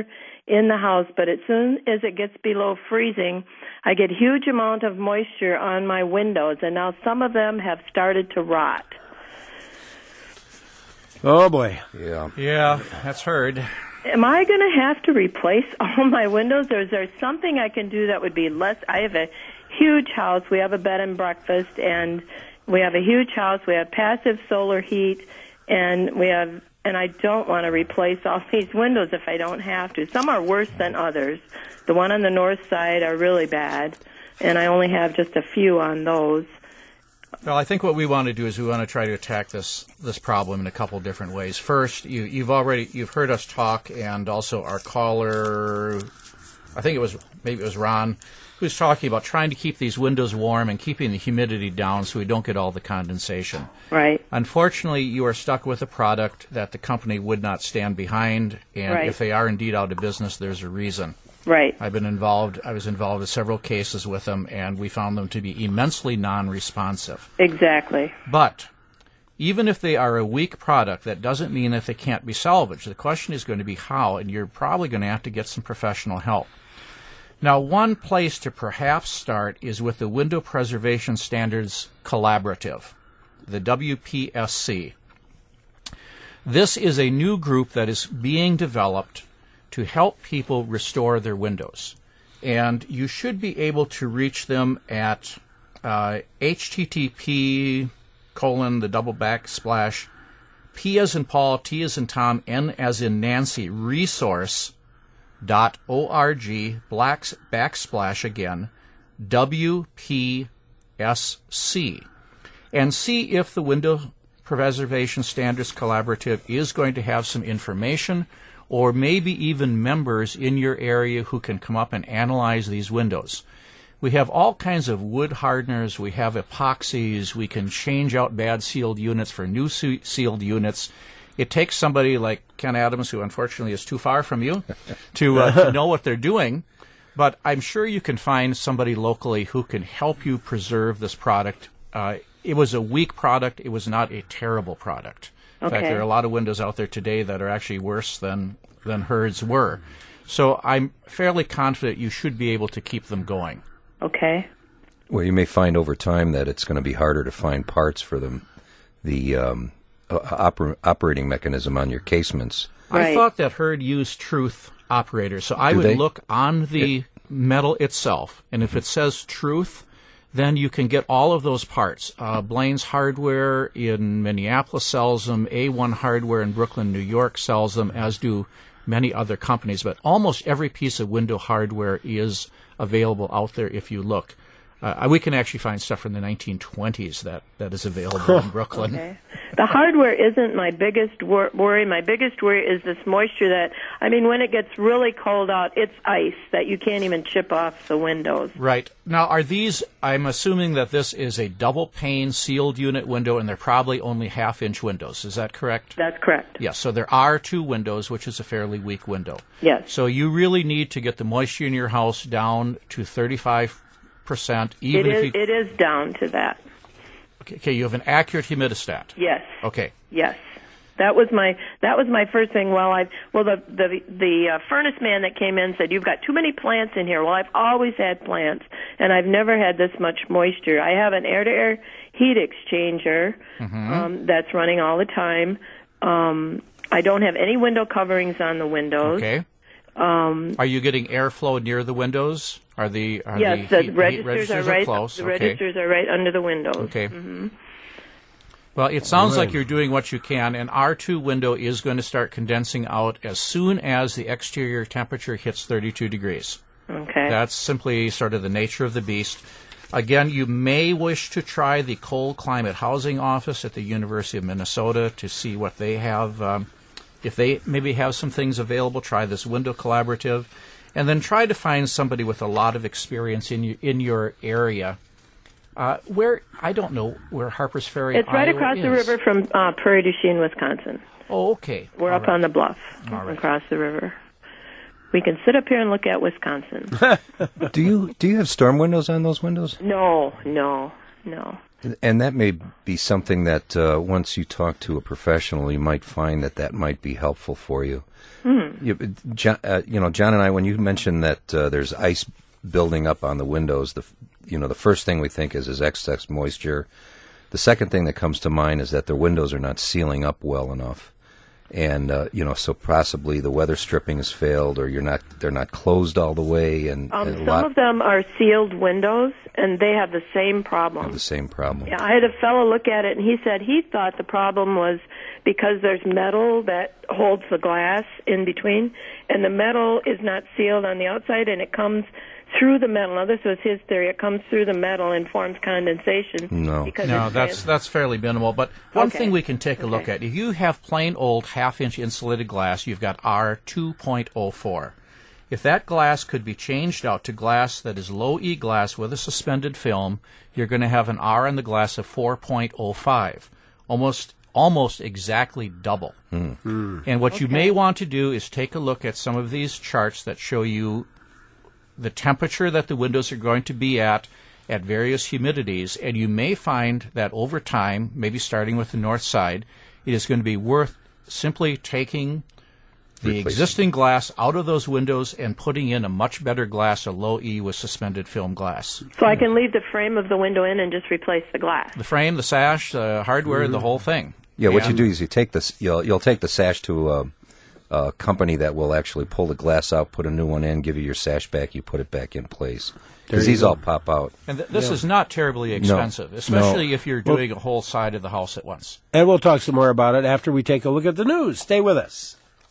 Speaker 14: in the house, but as soon as it gets below freezing, I get huge amount of moisture on my windows, and now some of them have started to rot.
Speaker 1: Oh, boy.
Speaker 3: Yeah.
Speaker 2: Yeah, that's heard.
Speaker 14: Am I going to have to replace all my windows, or is there something I can do that would be less? I have a huge house. We have a bed and breakfast, and we have a huge house. We have passive solar heat, and we have, and I don't want to replace all these windows if I don't have to. Some are worse than others. The one on the north side are really bad, and I only have just a few on those.
Speaker 2: Well, I think what we want to do is we want to try to attack this this problem in a couple different ways. First, you, you've already you've heard us talk, and also our caller, I think it was maybe it was Ron, who's talking about trying to keep these windows warm and keeping the humidity down so we don't get all the condensation.
Speaker 14: Right.
Speaker 2: Unfortunately, you are stuck with a product that the company would not stand behind, and
Speaker 14: Right.
Speaker 2: if they are indeed out of business, there's a reason.
Speaker 14: Right.
Speaker 2: I've been involved. I was involved in several cases with them, and we found them to be immensely non-responsive.
Speaker 14: Exactly.
Speaker 2: But even if they are a weak product, that doesn't mean that they can't be salvaged. The question is going to be how, and you're probably going to have to get some professional help. Now, one place to perhaps start is with the Window Preservation Standards Collaborative, the W P S C. This is a new group that is being developed to help people restore their windows. And you should be able to reach them at uh, http colon the double backslash P as in Paul, T as in Tom, N as in Nancy, resource dot org blacks, backslash again W P S C, and see if the Window Preservation Standards Collaborative is going to have some information, or maybe even members in your area who can come up and analyze these windows. We have all kinds of wood hardeners. We have epoxies. We can change out bad sealed units for new se- sealed units. It takes somebody like Ken Adams, who unfortunately is too far from you, to, uh, to know what they're doing. But I'm sure you can find somebody locally who can help you preserve this product. Uh, it was a weak product. It was not a terrible product. In
Speaker 14: Okay.
Speaker 2: fact, there are a lot of windows out there today that are actually worse than, than hers were. So I'm fairly confident you should be able to keep them going.
Speaker 14: Okay.
Speaker 3: Well, you may find over time that it's going to be harder to find parts for them, the um, uh, oper- operating mechanism on your casements.
Speaker 2: I thought that Herd used Truth operators, so I
Speaker 3: Do
Speaker 2: would
Speaker 3: they?
Speaker 2: look on the metal itself, and if it says Truth, then you can get all of those parts. Uh, Blaine's Hardware in Minneapolis sells them. A one Hardware in Brooklyn, New York sells them, as do many other companies. But almost every piece of window hardware is available out there if you look. Uh, we can actually find stuff from the nineteen twenties that, that is available in Brooklyn.
Speaker 14: Okay. The hardware isn't my biggest wor- worry. My biggest worry is this moisture that, I mean, when it gets really cold out, it's ice that you can't even chip off the windows.
Speaker 2: Right. Now, are these, I'm assuming that this is a double pane sealed unit window, and they're probably only half-inch windows. Is that correct?
Speaker 14: That's correct.
Speaker 2: Yes, so there are two windows, which is a fairly weak window.
Speaker 14: Yes.
Speaker 2: So you really need to get the moisture in your house down to thirty-five percent, even
Speaker 14: it is,
Speaker 2: if you...
Speaker 14: It is down to that.
Speaker 2: Okay, you have an accurate humidistat.
Speaker 14: Yes.
Speaker 2: Okay.
Speaker 14: Yes. That was my that was my first thing. Well, I well the the the uh, furnace man that came in said, "You've got too many plants in here." Well, I've always had plants, and I've never had this much moisture. I have an air-to-air heat exchanger
Speaker 2: Mm-hmm.
Speaker 14: um, that's running all the time. Um, I don't have any window coverings on the windows.
Speaker 2: Okay.
Speaker 14: Um,
Speaker 2: Are you getting airflow near the windows? Are the are
Speaker 14: yes,
Speaker 2: the,
Speaker 14: the
Speaker 2: heat,
Speaker 14: registers,
Speaker 2: heat registers
Speaker 14: are right.
Speaker 2: close?
Speaker 14: The
Speaker 2: Okay.
Speaker 14: registers are right under the windows.
Speaker 2: Okay.
Speaker 14: Mm-hmm.
Speaker 2: Well, it sounds
Speaker 14: Right.
Speaker 2: like you're doing what you can, and R two window is going to start condensing out as soon as the exterior temperature hits thirty-two degrees.
Speaker 14: Okay.
Speaker 2: That's simply sort of the nature of the beast. Again, you may wish to try the Cold Climate Housing Office at the University of Minnesota to see what they have. Um, if they maybe have some things available, try this Window Collaborative, and then try to find somebody with a lot of experience in your, in your area. Uh, where, I don't know where Harpers Ferry,
Speaker 14: It's right
Speaker 2: Iowa
Speaker 14: across the
Speaker 2: is.
Speaker 14: river from uh, Prairie du Chien, Wisconsin.
Speaker 2: Oh, okay.
Speaker 14: We're
Speaker 2: All
Speaker 14: up
Speaker 2: right.
Speaker 14: on the bluff
Speaker 2: All right.
Speaker 14: across the river. We can sit up here and look at Wisconsin.
Speaker 3: do you do you have storm windows on those windows?
Speaker 14: No, no, no.
Speaker 3: And that may be something that uh, once you talk to a professional, you might find that that might be helpful for you.
Speaker 14: Hmm.
Speaker 3: You, John, uh, you know, John and I, when you mentioned that uh, there's ice building up on the windows, the you know the first thing we think is is excess moisture. The second thing that comes to mind is that the windows are not sealing up well enough. And uh, you know, so possibly the weather stripping has failed, or you're not. They're not closed all the way, and,
Speaker 14: Um,
Speaker 3: and a
Speaker 14: some
Speaker 3: lot
Speaker 14: of them are sealed windows, and they have the same problem.
Speaker 3: have the same problem.
Speaker 14: Yeah, I had a fellow look at it, and he said he thought the problem was because there's metal that holds the glass in between, and the metal is not sealed on the outside, and it comes through the metal. Now, this was his theory. It comes through the metal and forms condensation.
Speaker 3: No,
Speaker 14: because
Speaker 2: no,
Speaker 14: it's
Speaker 2: that's
Speaker 14: trans-
Speaker 2: that's fairly minimal. But one
Speaker 14: Okay.
Speaker 2: thing we can take a look
Speaker 14: Okay.
Speaker 2: at: if you have plain old half-inch insulated glass, you've got R two point oh four. If that glass could be changed out to glass that is low E glass with a suspended film, you're going to have an R in the glass of four point oh five, almost almost exactly double.
Speaker 3: Mm.
Speaker 2: And what you may want to do is take a look at some of these charts that show you the temperature that the windows are going to be at at various humidities, and you may find that over time, maybe starting with the north side, it is going to be worth simply taking the
Speaker 3: Replacing.
Speaker 2: existing glass out of those windows and putting in a much better glass, a low E with suspended film glass.
Speaker 14: So I can leave the frame of the window in and just replace the glass.
Speaker 2: The frame, the sash, the hardware,
Speaker 3: Mm-hmm.
Speaker 2: the whole thing.
Speaker 3: Yeah, what you
Speaker 2: And-
Speaker 3: do is you take this. You'll you'll take the sash to a, a company that will actually pull the glass out, put a new one in, give you your sash back. You put it back in place because
Speaker 1: you
Speaker 3: these
Speaker 1: go.
Speaker 3: all pop out.
Speaker 2: And th- this
Speaker 1: Yeah.
Speaker 2: is not terribly expensive,
Speaker 3: No.
Speaker 2: especially
Speaker 3: No.
Speaker 2: if you're
Speaker 1: Well-
Speaker 2: doing a whole side of the house at once.
Speaker 1: And we'll talk some more about it after we take a look at the news. Stay with us.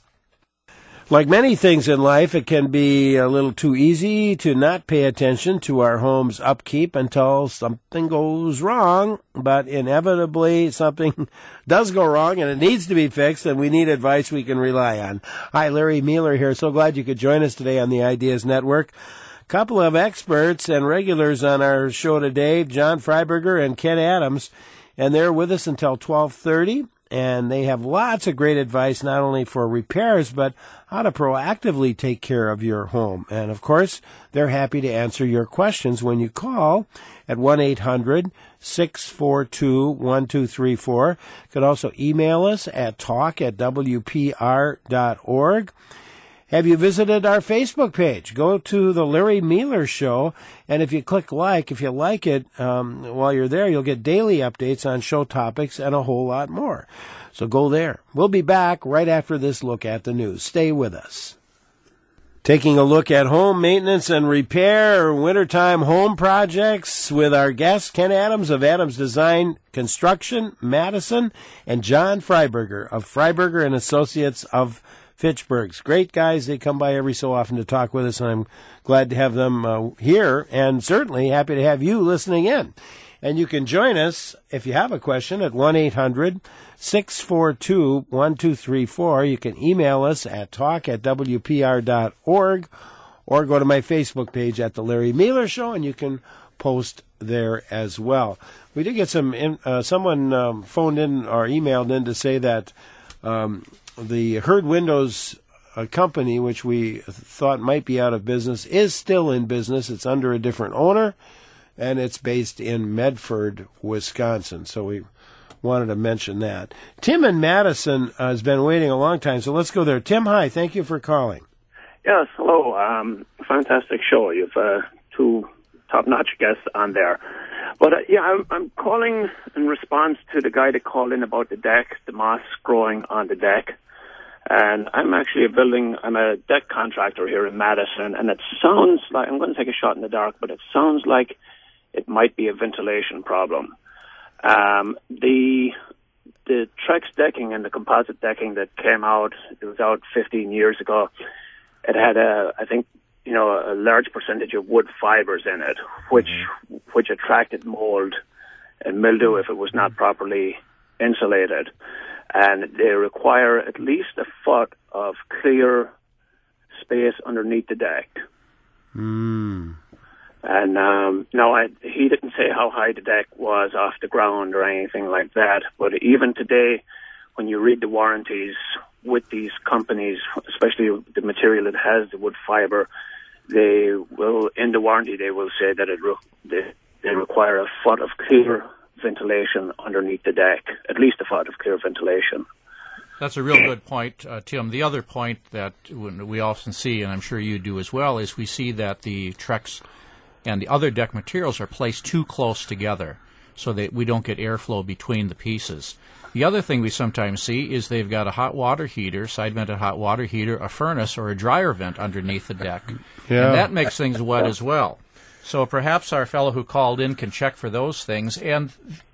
Speaker 1: Like many things in life, it can be a little too easy to not pay attention to our home's upkeep until something goes wrong. But inevitably, something does go wrong, and it needs to be fixed, and we need advice we can rely on. Hi, Larry Mueller here. So glad you could join us today on the Ideas Network. Couple of experts and regulars on our show today, John Freiberger and Ken Adams, and they're with us until twelve thirty. And they have lots of great advice, not only for repairs, but how to proactively take care of your home. And, of course, they're happy to answer your questions when you call at one eight hundred six four two one two three four. You can also email us at talk at w p r dot org. Have you visited our Facebook page? Go to the Larry Mueller Show, and if you click like, if you like it, um, while you're there, you'll get daily updates on show topics and a whole lot more. So go there. We'll be back right after this look at the news. Stay with us. Taking a look at home maintenance and repair, wintertime home projects with our guests, Ken Adams of Adams Design Construction, Madison, and John Freiberger of Freiberger and Associates of Fitchburg's. Great guys. They come by every so often to talk with us, and I'm glad to have them uh, here, and certainly happy to have you listening in. And you can join us if you have a question at one eight hundred six four two one two three four. You can email us at talk at w p r dot org or go to my Facebook page at The Larry Mueller Show, and you can post there as well. We did get some, in, uh, someone um, phoned in or emailed in to say that um, the Hurd Windows uh, company, which we thought might be out of business, is still in business. It's under a different owner, and it's based in Medford, Wisconsin. So we wanted to mention that. Tim in Madison uh, has been waiting a long time, so let's go there. Tim, hi. Thank you for calling.
Speaker 15: Yes, hello. Um, fantastic show. You've uh, two top-notch guests on there. But, uh, yeah, I'm, I'm calling in response to the guy that called in about the deck, the moss growing on the deck. And I'm actually a building, I'm a deck contractor here in Madison, and it sounds like, I'm going to take a shot in the dark, but it sounds like it might be a ventilation problem. Um, the the Trex decking and the composite decking that came out, it was out fifteen years ago, it had a, I think, you know, a large percentage of wood fibers in it, which mm-hmm. which attracted mold and mildew if it was not properly insulated. And they require at least a foot of clear space underneath the deck.
Speaker 1: Mm.
Speaker 15: And um, no, I, he didn't say how high the deck was off the ground or anything like that. But even today, when you read the warranties with these companies, especially the material that has the wood fiber, they will, in the warranty, they will say that it re- they, they require a foot of clear ventilation underneath the deck, at least a foot of clear ventilation.
Speaker 2: That's a real good point, uh, Tim. The other point that we often see, and I'm sure you do as well, is we see that the Trex and the other deck materials are placed too close together so that we don't get airflow between the pieces. The other thing we sometimes see is they've got a hot water heater, side-vented hot water heater, a furnace, or a dryer vent underneath the deck.
Speaker 1: Yeah.
Speaker 2: And that makes things wet as well. So perhaps our fellow who called in can check for those things. And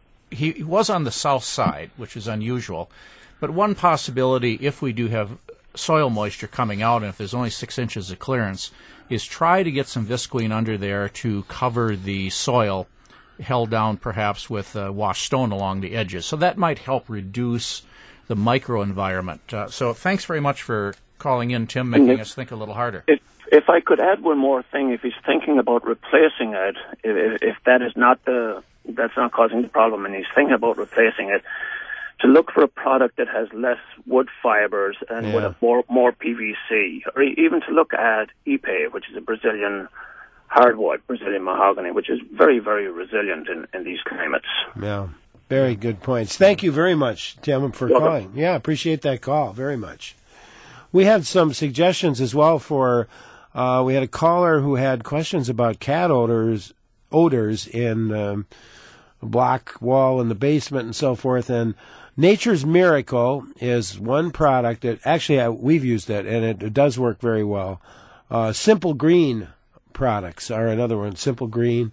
Speaker 2: he was on the south side, which is unusual. But one possibility, if we do have soil moisture coming out, and if there's only six inches of clearance, is try to get some visqueen under there to cover the soil, held down perhaps with uh, washed stone along the edges. So that might help reduce the microenvironment. Uh, so thanks very much for calling in, Tim, making
Speaker 15: if,
Speaker 2: us think a little harder.
Speaker 15: If, if I could add one more thing, if he's thinking about replacing it, if, if that is not the, that's not causing the problem, and he's thinking about replacing it, to look for a product that has less wood fibers and
Speaker 1: Yeah.
Speaker 15: with a more, more P V C, or even to look at Ipe, which is a Brazilian hardwood, Brazilian mahogany, which is very, very resilient in, in these climates.
Speaker 1: Yeah, very good points. Thank you very much, Tim, for
Speaker 15: Welcome.
Speaker 1: calling. Yeah, appreciate that call very much. We had some suggestions as well for, uh, we had a caller who had questions about cat odors, odors in um, a block wall in the basement and so forth, and Nature's Miracle is one product that actually uh, we've used it, and it, it does work very well. Uh, Simple Green products are another one, Simple Green,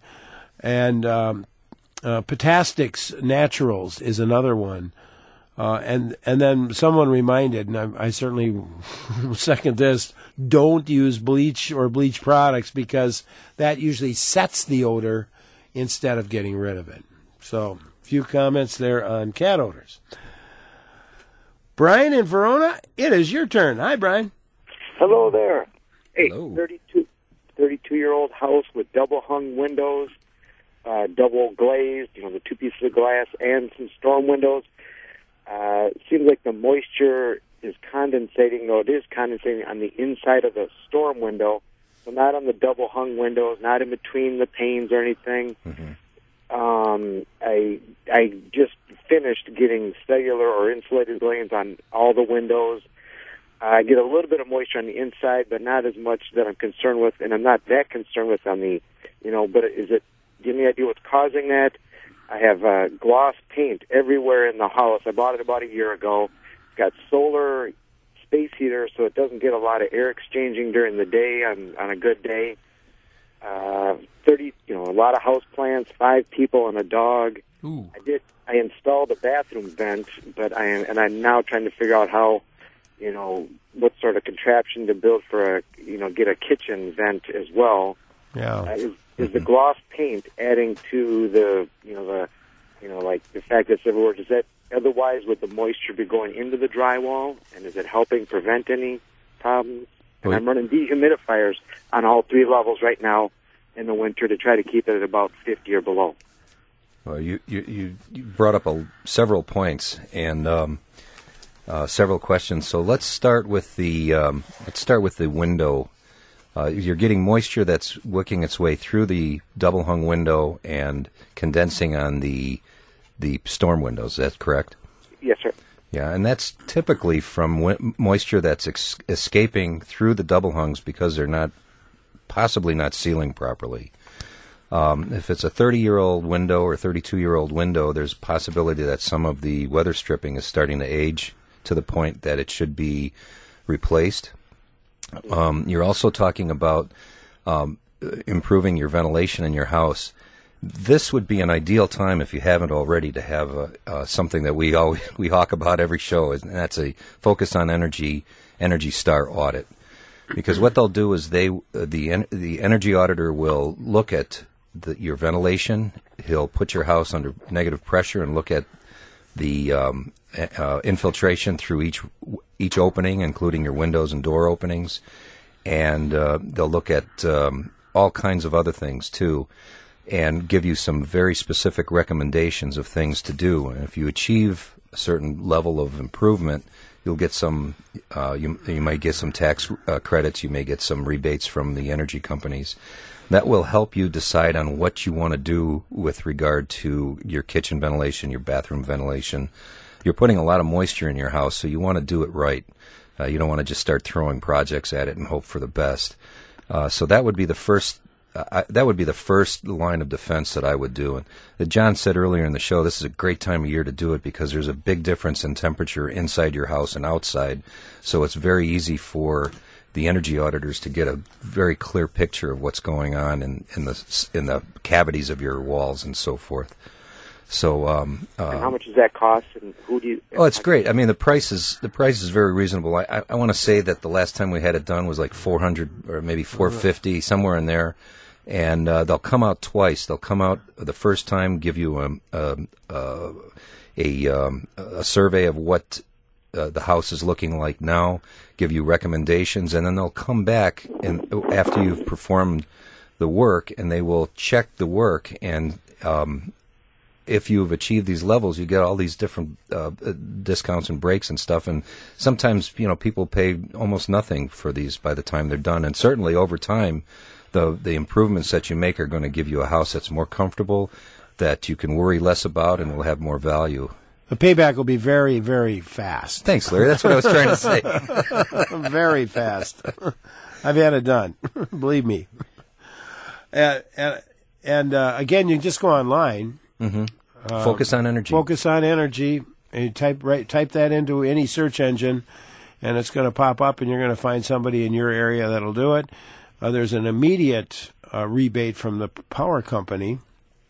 Speaker 1: and um, uh, Potastix Naturals is another one. Uh, and and then someone reminded, and I, I certainly second this, don't use bleach or bleach products because that usually sets the odor instead of getting rid of it. So, a few comments there on cat odors. Brian in Verona, it is your turn. Hi, Brian.
Speaker 16: Hello there. Hey,
Speaker 3: Hello.
Speaker 16: thirty-two, thirty-two-year-old house with double-hung windows, uh, double glazed, you know, the two pieces of glass, and some storm windows. Uh, it seems like the moisture is condensating, though it is condensating on the inside of the storm window, so not on the double-hung windows, not in between the panes or anything.
Speaker 3: Mm-hmm.
Speaker 16: Um, I I just finished getting cellular or insulated glands on all the windows. I get a little bit of moisture on the inside, but not as much that I'm concerned with, and I'm not that concerned with on the, you know, but is it, give me an idea what's causing that? I have uh, gloss paint everywhere in the house. I bought it about a year ago. It's got solar space heater, so it doesn't get a lot of air exchanging during the day on, on a good day. Uh, thirty, you know, a lot of house plants, five people and a dog.
Speaker 2: Ooh.
Speaker 16: I did. I installed a bathroom vent, but I am, and I'm now trying to figure out how, you know, what sort of contraption to build for a, you know, get a kitchen vent as well.
Speaker 1: Yeah.
Speaker 16: Uh, is, is the gloss paint adding to the, you know, the, you know, like the fact that it's everywhere? Does that otherwise would the moisture be going into the drywall, and is it helping prevent any problems? And I'm running dehumidifiers on all three levels right now in the winter to try to keep it at about fifty or below.
Speaker 3: Well, you, you, you, you brought up a, several points and um, uh, several questions. So let's start with the um, let's start with the window. Uh, you're getting moisture that's working its way through the double hung window and condensing on the the storm windows. Is that correct?
Speaker 16: Yes, sir.
Speaker 3: Yeah, and that's typically from w- moisture that's ex- escaping through the double hungs because they're not, possibly not sealing properly. Um, if it's a thirty-year-old window or thirty-two-year-old window, there's a possibility that some of the weather stripping is starting to age to the point that it should be replaced. Um, you're also talking about um, improving your ventilation in your house. This would be an ideal time, if you haven't already, to have a, uh, something that we always we talk about every show, and that's a focus on energy Energy Star audit. Because what they'll do is they uh, the the energy auditor will look at the, your ventilation. He'll put your house under negative pressure and look at the um, uh, infiltration through each each opening, including your windows and door openings, and uh, they'll look at um, all kinds of other things too, and give you some very specific recommendations of things to do. And if you achieve a certain level of improvement, you'll get some. Uh, you you might get some tax uh, credits. You may get some rebates from the energy companies. That will help you decide on what you want to do with regard to your kitchen ventilation, your bathroom ventilation. You're putting a lot of moisture in your house, so you want to do it right. Uh, you don't want to just start throwing projects at it and hope for the best. Uh, so that would be the first. Uh, I, that would be the first line of defense that I would do. And as John said earlier in the show, this is a great time of year to do it because there's a big difference in temperature inside your house and outside. So it's very easy for the energy auditors to get a very clear picture of what's going on in, in the in the cavities of your walls and so forth. So, um, uh,
Speaker 16: and how much does that cost, and who do you?
Speaker 3: Oh, it's great. I mean, the price is the price is very reasonable. I, I, I want to say that the last time we had it done was like four hundred or maybe four fifty, somewhere in there. And uh, they'll come out twice. They'll come out the first time, give you a a a, a, um, a survey of what uh, the house is looking like now, give you recommendations, and then they'll come back and after you've performed the work, and they will check the work. And um, if you've achieved these levels, you get all these different uh, discounts and breaks and stuff. And sometimes, you know, people pay almost nothing for these by the time they're done. And certainly over time, the the improvements that you make are going to give you a house that's more comfortable, that you can worry less about, and will have more value.
Speaker 1: The payback will be very, very fast.
Speaker 3: Thanks, Larry. That's what I was trying to say.
Speaker 1: Very fast. I've had it done. Believe me. And, and, and uh, again, you can just go online.
Speaker 3: Mm-hmm.
Speaker 1: Uh,
Speaker 3: Focus on Energy.
Speaker 1: Focus on Energy. And you type right, type that into any search engine, and it's going to pop up, and you're going to find somebody in your area that'll do it. Uh, there's an immediate uh, rebate from the power company.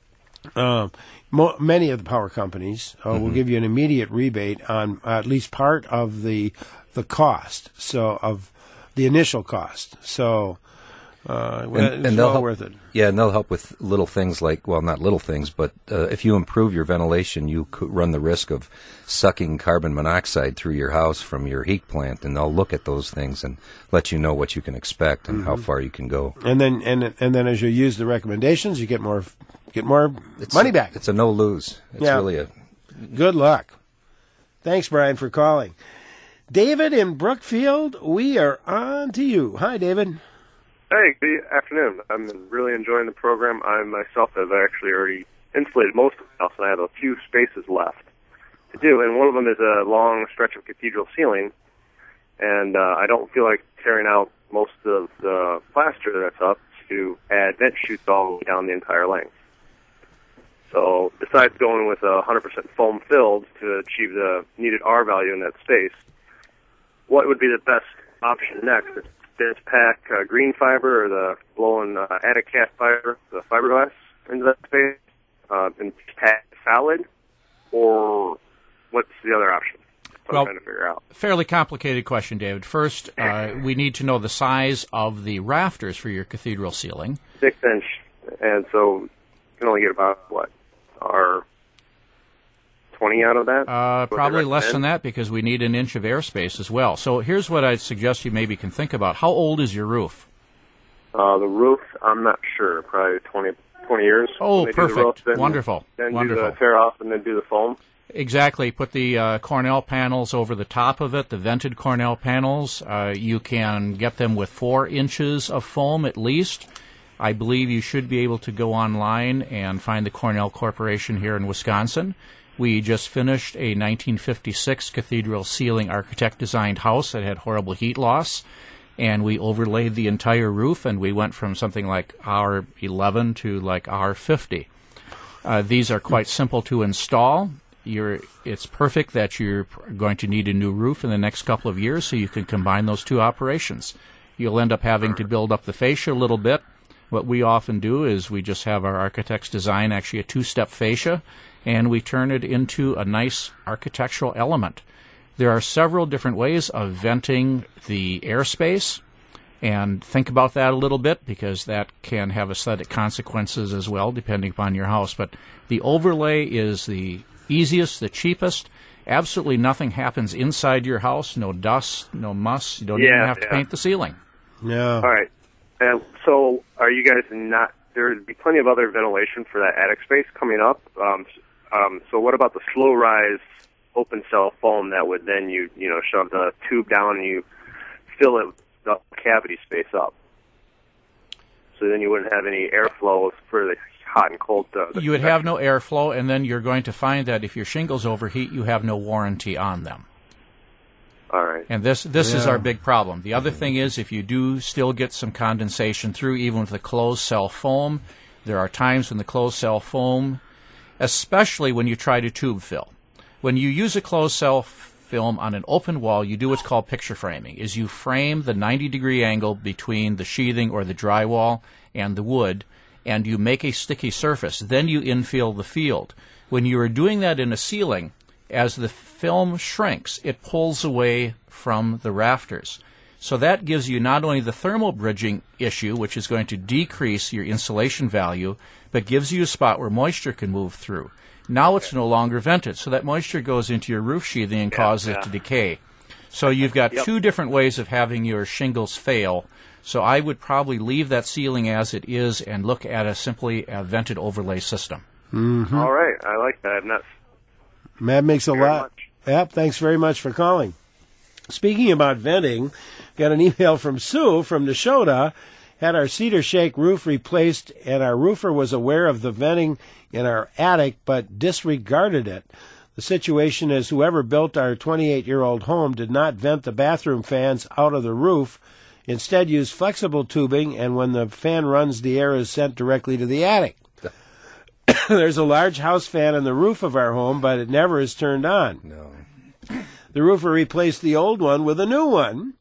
Speaker 1: Uh, mo- many of the power companies uh, mm-hmm. will give you an immediate rebate on uh, at least part of the the cost, so of the initial cost. So uh,
Speaker 3: and,
Speaker 1: it's
Speaker 3: and they'll
Speaker 1: well
Speaker 3: help,
Speaker 1: worth it.
Speaker 3: Yeah, and they'll help with little things like, well, not little things, but uh, if you improve your ventilation, you could run the risk of sucking carbon monoxide through your house from your heat plant, and they'll look at those things and let you know what you can expect and mm-hmm. how far you can go.
Speaker 1: And then, and and then, as you use the recommendations, you get more get more
Speaker 3: it's
Speaker 1: money
Speaker 3: a,
Speaker 1: back.
Speaker 3: It's a no lose. It's
Speaker 1: yeah.
Speaker 3: really a
Speaker 1: good luck. Thanks, Brian, for calling. David in Brookfield, we are on to you. Hi, David.
Speaker 17: Hey, good afternoon. I'm really enjoying the program. I myself have actually already insulated most of the house, and I have a few spaces left to do. And one of them is a long stretch of cathedral ceiling, and uh, I don't feel like tearing out most of the plaster that's up to add vent chutes all the way down the entire length. So besides going with a one hundred percent foam filled to achieve the needed R value in that space, what would be the best option next? Dense pack uh, green fiber or the blown uh, attic cast fiber, the fiberglass into that space, uh, and pack solid, or what's the other option? What
Speaker 2: well,
Speaker 17: I'm trying to figure out.
Speaker 2: Fairly complicated question, David. First, uh, we need to know the size of the rafters for your cathedral ceiling.
Speaker 17: Six inch, and so you can only get about what, our twenty out of that?
Speaker 2: Uh, probably less than that because we need an inch of airspace as well. So here's what I'd suggest you maybe can think about. How old is your roof?
Speaker 17: Uh, the roof, I'm not sure. Probably twenty, twenty years.
Speaker 2: Oh,
Speaker 17: perfect.
Speaker 2: perfect.
Speaker 17: The roof, then,
Speaker 2: Wonderful.
Speaker 17: Then
Speaker 2: Wonderful.
Speaker 17: do the tear off and then do the foam.
Speaker 2: Exactly. Put the uh, Cornell panels over the top of it, the vented Cornell panels. Uh, you can get them with four inches of foam at least. I believe you should be able to go online and find the Cornell Corporation here in Wisconsin. We just finished a nineteen fifty-six cathedral ceiling architect-designed house that had horrible heat loss, and we overlaid the entire roof, and we went from something like R eleven to like R fifty. Uh, these are quite simple to install. You're, it's perfect that you're going to need a new roof in the next couple of years, so you can combine those two operations. You'll end up having to build up the fascia a little bit. What we often do is we just have our architects design actually a two-step fascia, and we turn it into a nice architectural element. There are several different ways of venting the airspace, and think about that a little bit because that can have aesthetic consequences as well depending upon your house. But the overlay is the easiest, the cheapest. Absolutely nothing happens inside your house, no dust, no muss. You don't
Speaker 17: yeah,
Speaker 2: even have to
Speaker 17: yeah.
Speaker 2: paint the ceiling.
Speaker 1: No.
Speaker 17: All right. And so are you guys not, there would be plenty of other ventilation for that attic space coming up. Um, um, so what about the slow rise open cell foam that would then you you know shove the tube down and you fill it the cavity space up. So then you wouldn't have any airflow for the hot and cold. Uh,
Speaker 2: you would have no airflow, and then you're going to find that if your shingles overheat, you have no warranty on them.
Speaker 17: All right.
Speaker 2: And this this
Speaker 17: Yeah.
Speaker 2: is our big problem. The other thing is, if you do still get some condensation through, even with the closed cell foam, there are times when the closed cell foam, especially when you try to tube fill. When you use a closed cell film on an open wall, you do what's called picture framing, is you frame the ninety degree angle between the sheathing or the drywall and the wood, and you make a sticky surface. Then you infill the field. When you are doing that in a ceiling, as the film shrinks, it pulls away from the rafters. So that gives you not only the thermal bridging issue, which is going to decrease your insulation value, but gives you a spot where moisture can move through. Now it's no longer vented, so that moisture goes into your roof sheathing and causes
Speaker 17: yeah.
Speaker 2: it to decay. So you've got
Speaker 17: Yep.
Speaker 2: two different ways of having your shingles fail. So I would probably leave that ceiling as it is and look at a simply a vented overlay system.
Speaker 1: Mm-hmm.
Speaker 17: All right, I like that. And that's
Speaker 1: That makes a
Speaker 17: Very
Speaker 1: lot.
Speaker 17: much.
Speaker 1: Yep, thanks very much for calling. Speaking about venting, got an email from Sue from Neshota. Had our cedar shake roof replaced, and our roofer was aware of the venting in our attic, but disregarded it. The situation is whoever built our twenty-eight-year-old home did not vent the bathroom fans out of the roof, instead used flexible tubing, and when the fan runs, the air is sent directly to the attic. There's a large house fan on the roof of our home, but it never is turned on.
Speaker 3: No.
Speaker 1: The roofer replaced the old one with a new one.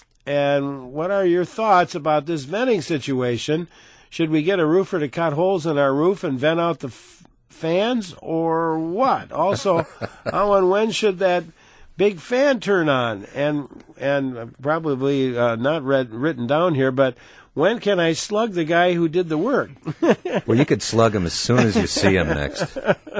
Speaker 1: And what are your thoughts about this venting situation? Should we get a roofer to cut holes in our roof and vent out the f- fans, or what? Also, how and when should that big fan turn on? And and probably uh, not read, written down here, but when can I slug the guy who did the work?
Speaker 3: Well, you could slug him as soon as you see him next.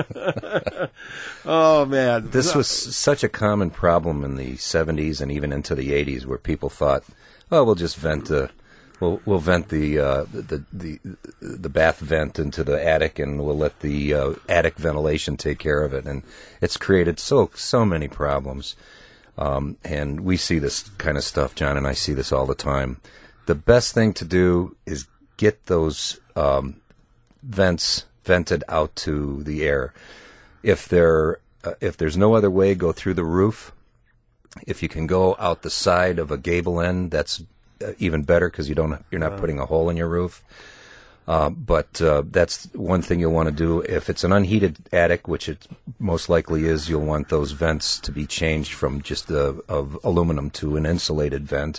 Speaker 1: Oh, man.
Speaker 3: This was such a common problem in the seventies and even into the eighties, where people thought, "Oh, we'll just vent the, we'll we'll vent the uh, the the the bath vent into the attic, and we'll let the uh, attic ventilation take care of it." And it's created so so many problems. Um, and we see this kind of stuff, John and I see this all the time. The best thing to do is get those um, vents vented out to the air. If there, uh, if there's no other way, go through the roof. If you can go out the side of a gable end, that's uh, even better, because you don't, you're not
Speaker 1: Wow.
Speaker 3: putting a hole in your roof. Uh, but uh, that's one thing you'll want to do. If it's an unheated attic, which it most likely is, you'll want those vents to be changed from just a, of aluminum to an insulated vent.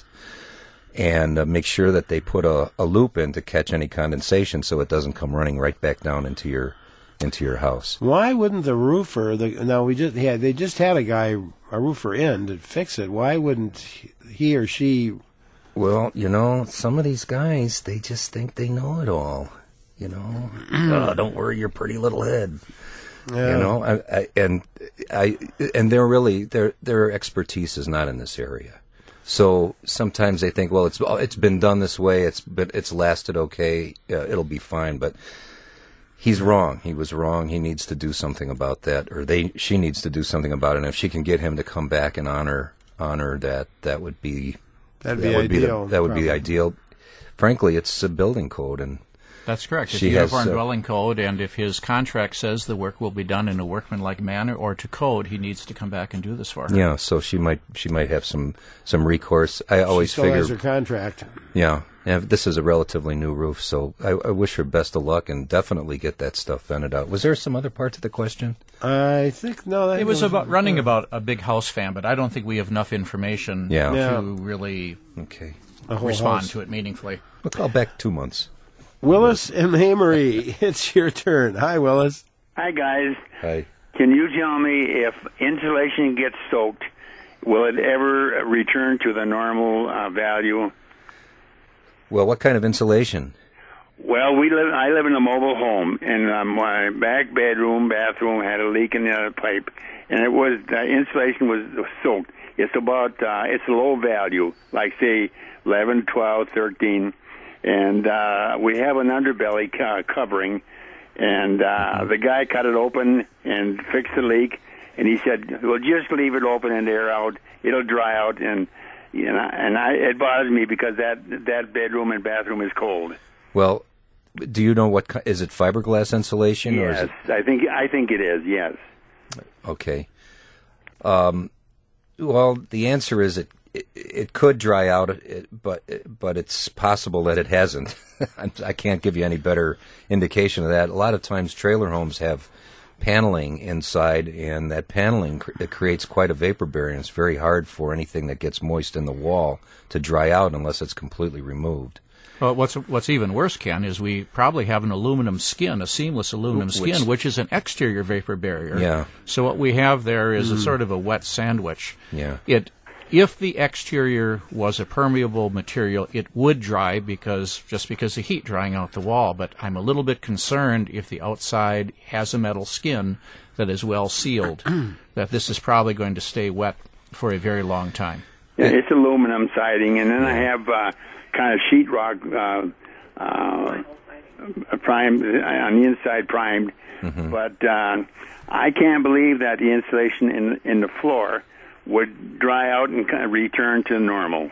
Speaker 3: And uh, make sure that they put a, a loop in to catch any condensation, so it doesn't come running right back down into your into your house.
Speaker 1: Why wouldn't the roofer? The, now we just had they just had a guy, a roofer in to fix it. Why wouldn't he or she?
Speaker 3: Well, you know, some of these guys, they just think they know it all. You know, oh, don't worry your pretty little head.
Speaker 1: Yeah.
Speaker 3: You know, I, I, and I and they're really their their expertise is not in this area. So sometimes they think, well, it's it's been done this way. It's but it's lasted okay. Uh, it'll be fine. But he's wrong. He was wrong. He needs to do something about that, or they she needs to do something about it. And if she can get him to come back and honor honor that, that would be
Speaker 1: That'd
Speaker 3: that
Speaker 1: be
Speaker 3: would
Speaker 1: ideal,
Speaker 3: Be the, that would
Speaker 1: probably.
Speaker 3: be ideal. Frankly, it's a building code, and
Speaker 2: That's correct. It's
Speaker 3: she
Speaker 2: a
Speaker 3: has,
Speaker 2: uniform
Speaker 3: uh,
Speaker 2: dwelling code, and if his contract says the work will be done in a workmanlike manner or to code, he needs to come back and do this for her.
Speaker 3: yeah. So she might she might have some some recourse. I always
Speaker 1: she still
Speaker 3: figure
Speaker 1: has her contract.
Speaker 3: Yeah, and this is a relatively new roof, so I, I wish her best of luck, and definitely get that stuff vented out. Was there some other part to the question?
Speaker 1: I think no. That
Speaker 2: It was about running about a big house fan, but I don't think we have enough information
Speaker 3: Yeah.
Speaker 2: to
Speaker 3: Yeah.
Speaker 2: really
Speaker 3: okay.
Speaker 1: A whole
Speaker 2: respond
Speaker 1: house.
Speaker 2: to it meaningfully.
Speaker 3: We'll call back two months.
Speaker 1: Willis and Amory, it's your turn. Hi, Willis.
Speaker 18: Hi, guys.
Speaker 3: Hi.
Speaker 18: Can you tell me if insulation gets soaked, will it ever return to the normal uh, value?
Speaker 3: Well, what kind of insulation?
Speaker 18: Well, we live. I live in a mobile home, and uh, my back bedroom, bathroom had a leak in the pipe, and it was the insulation was soaked. It's about uh, it's a low value, like say eleven, twelve, thirteen, and uh, we have an underbelly co- covering, and uh, the guy cut it open and fixed the leak, And he said, well, just leave it open and air out. It'll dry out. And you know, and I, it bothers me because that that bedroom and bathroom is cold.
Speaker 3: Well, do you know what, is it fiberglass insulation?
Speaker 18: Yes,
Speaker 3: or is it...
Speaker 18: I think I think it is, yes.
Speaker 3: Okay. Um, well, the answer is it, it, it could dry out, it, but but it's possible that it hasn't. I can't give you any better indication of that. A lot of times trailer homes have paneling inside, and that paneling cr- it creates quite a vapor barrier, and it's very hard for anything that gets moist in the wall to dry out unless it's completely removed.
Speaker 2: Well, what's what's even worse, Ken, is we probably have an aluminum skin, a seamless aluminum
Speaker 3: Which-
Speaker 2: skin, which is an exterior vapor barrier.
Speaker 3: Yeah.
Speaker 2: So what we have there is a
Speaker 3: Mm.
Speaker 2: sort of a wet sandwich.
Speaker 3: Yeah.
Speaker 2: It, if the exterior was a permeable material, it would dry because just because of heat drying out the wall. But I'm a little bit concerned if the outside has a metal skin that is well sealed, that this is probably going to stay wet for a very long time.
Speaker 18: Yeah, it's aluminum siding, and then I have uh, kind of sheetrock uh, uh, primed on the inside, primed.
Speaker 3: Mm-hmm.
Speaker 18: But uh, I can't believe that the insulation in in the floor would dry out and kind of return to normal.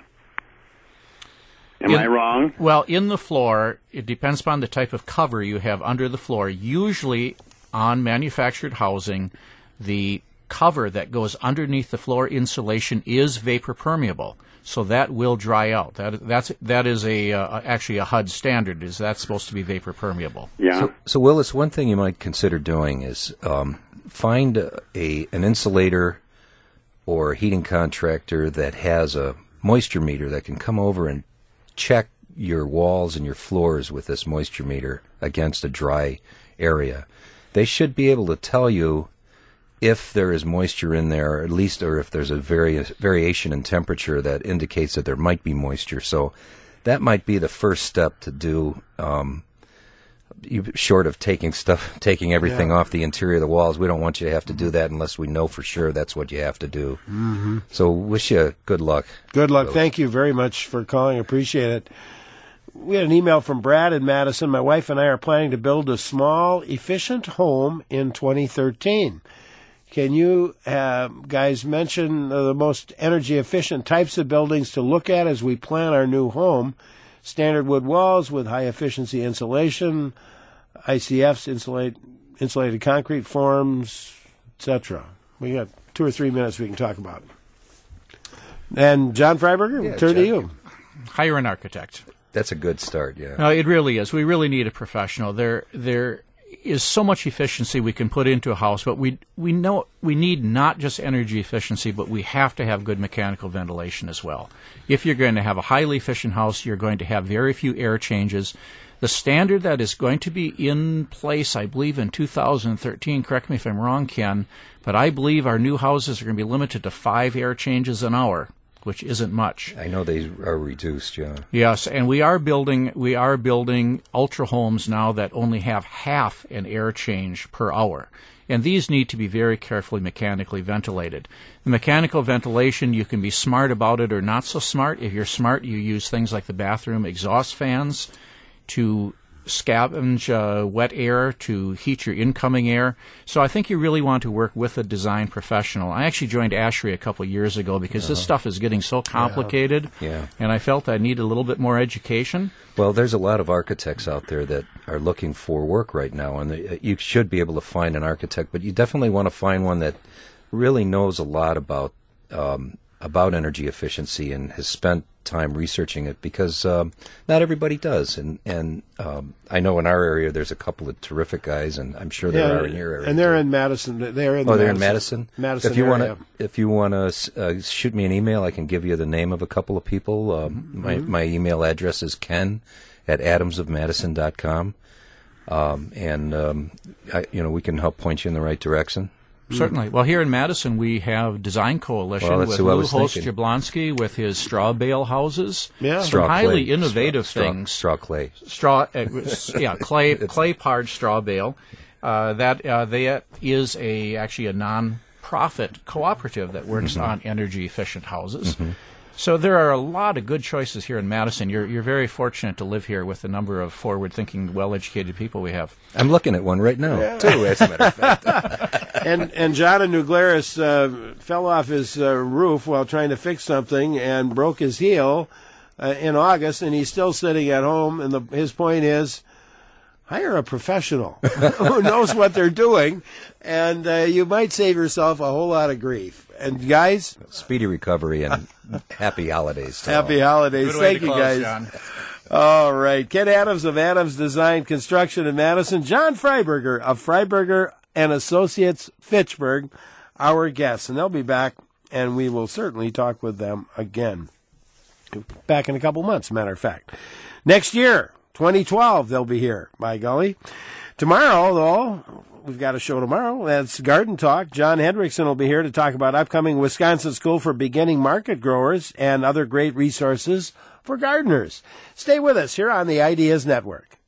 Speaker 18: Am
Speaker 2: In-
Speaker 18: I wrong?
Speaker 2: Well, in the floor, it depends upon the type of cover you have under the floor. Usually on manufactured housing, the cover that goes underneath the floor insulation is vapor permeable, so that will dry out. That that's that is a uh, actually a H U D standard. Is that supposed to be vapor permeable?
Speaker 18: Yeah.
Speaker 3: So, so Willis, one thing you might consider doing is um, find a, a an insulator or a heating contractor that has a moisture meter that can come over and check your walls and your floors with this moisture meter against a dry area. They should be able to tell you if there is moisture in there, or at least, or if there's a vari- variation in temperature that indicates that there might be moisture. So that might be the first step to do, um, you, short of taking stuff, taking everything
Speaker 1: Yeah.
Speaker 3: off the interior of the walls. We don't want you to have to do that unless we know for sure that's what you have to do.
Speaker 1: Mm-hmm.
Speaker 3: So wish you good luck.
Speaker 1: Good luck.
Speaker 3: Willis.
Speaker 1: Thank you very much for calling. Appreciate it. We had an email from Brad in Madison. My wife and I are planning to build a small, efficient home in twenty thirteen. Can you uh, guys mention uh, the most energy efficient types of buildings to look at as we plan our new home? Standard wood walls with high efficiency insulation, I C Fs, insulate, insulated concrete forms, et cetera. We got two or three minutes we can talk about. And John Freiberger,
Speaker 3: Yeah,
Speaker 1: turn to
Speaker 3: John.
Speaker 1: you.
Speaker 2: Hire an architect.
Speaker 3: That's a good start, yeah.
Speaker 2: No, it really is. We really need a professional. There, there is so much efficiency we can put into a house, but we we know we need not just energy efficiency, but we have to have good mechanical ventilation as well. If you're going to have a highly efficient house, you're going to have very few air changes. The standard that is going to be in place, I believe, in two thousand thirteen, correct me if I'm wrong, Ken, but I believe our new houses are going to be limited to five air changes an hour, which isn't much.
Speaker 3: I know they are reduced, yeah.
Speaker 2: Yes, and we are building we are building ultra homes now that only have half an air change per hour. And these need to be very carefully mechanically ventilated. The mechanical ventilation, you can be smart about it or not so smart. If you're smart, you use things like the bathroom exhaust fans to scavenge uh, wet air, to heat your incoming air. So I think you really want to work with a design professional. I actually joined ASHRAE a couple of years ago because this
Speaker 3: Uh-huh.
Speaker 2: stuff is getting so complicated,
Speaker 3: Yeah.
Speaker 2: and I felt I needed a little bit more education.
Speaker 3: Well, there's a lot of architects out there that are looking for work right now, and they, you should be able to find an architect, but you definitely want to find one that really knows a lot about um, about energy efficiency and has spent time researching it, because um, not everybody does. And and um, I know in our area there's a couple of terrific guys, and I'm sure there
Speaker 1: Yeah,
Speaker 3: are in your area.
Speaker 1: and they're in Madison. They're in.
Speaker 3: Oh,
Speaker 1: the
Speaker 3: they're in
Speaker 1: Madison,
Speaker 3: Madison.
Speaker 1: Madison
Speaker 3: If you want
Speaker 1: area.
Speaker 3: to, if you want to uh, shoot me an email, I can give you the name of a couple of people. Um, my
Speaker 1: Mhm.
Speaker 3: my email address is ken at adams of madison dot com, um, and um, I, you know we can help point you in the right direction.
Speaker 2: Certainly. Well, here in Madison, we have Design Coalition
Speaker 3: Well, that's
Speaker 2: with
Speaker 3: who I
Speaker 2: Lou
Speaker 3: was
Speaker 2: Host
Speaker 3: thinking.
Speaker 2: Jablonski with his straw bale houses.
Speaker 1: Yeah.
Speaker 2: Some
Speaker 3: Straw
Speaker 2: highly
Speaker 3: clay.
Speaker 2: innovative
Speaker 3: Straw-
Speaker 2: things.
Speaker 3: Straw, straw clay.
Speaker 2: Straw, uh, yeah, clay, clay parred straw bale. Uh, that uh, that is a actually a non-profit cooperative that works
Speaker 3: Mhm.
Speaker 2: on energy efficient houses.
Speaker 3: Mhm.
Speaker 2: So there are a lot of good choices here in Madison. You're you're very fortunate to live here with the number of forward-thinking, well-educated people we have.
Speaker 3: I'm looking at one right now, yeah. too, as a matter of fact.
Speaker 1: and and John in New Glarus uh, fell off his uh, roof while trying to fix something and broke his heel uh, in August, and he's still sitting at home. And the, his point is, hire a professional who knows what they're doing, and uh, you might save yourself a whole lot of grief. And guys,
Speaker 3: speedy recovery and happy holidays. To
Speaker 1: happy
Speaker 3: all.
Speaker 1: holidays.
Speaker 2: Good way
Speaker 1: Thank
Speaker 2: to
Speaker 1: you,
Speaker 2: close,
Speaker 1: guys.
Speaker 2: John.
Speaker 1: All right. Ken Adams of Adams Design Construction in Madison. John Freiberger of Freiberger and Associates Fitchburg, our guests. And they'll be back, and we will certainly talk with them again. Back in a couple months, matter of fact. Next year, twenty twelve, they'll be here, by golly. Tomorrow, though, we've got a show tomorrow. That's Garden Talk. John Hendrickson will be here to talk about upcoming Wisconsin School for Beginning Market Growers and other great resources for gardeners. Stay with us here on the Ideas Network.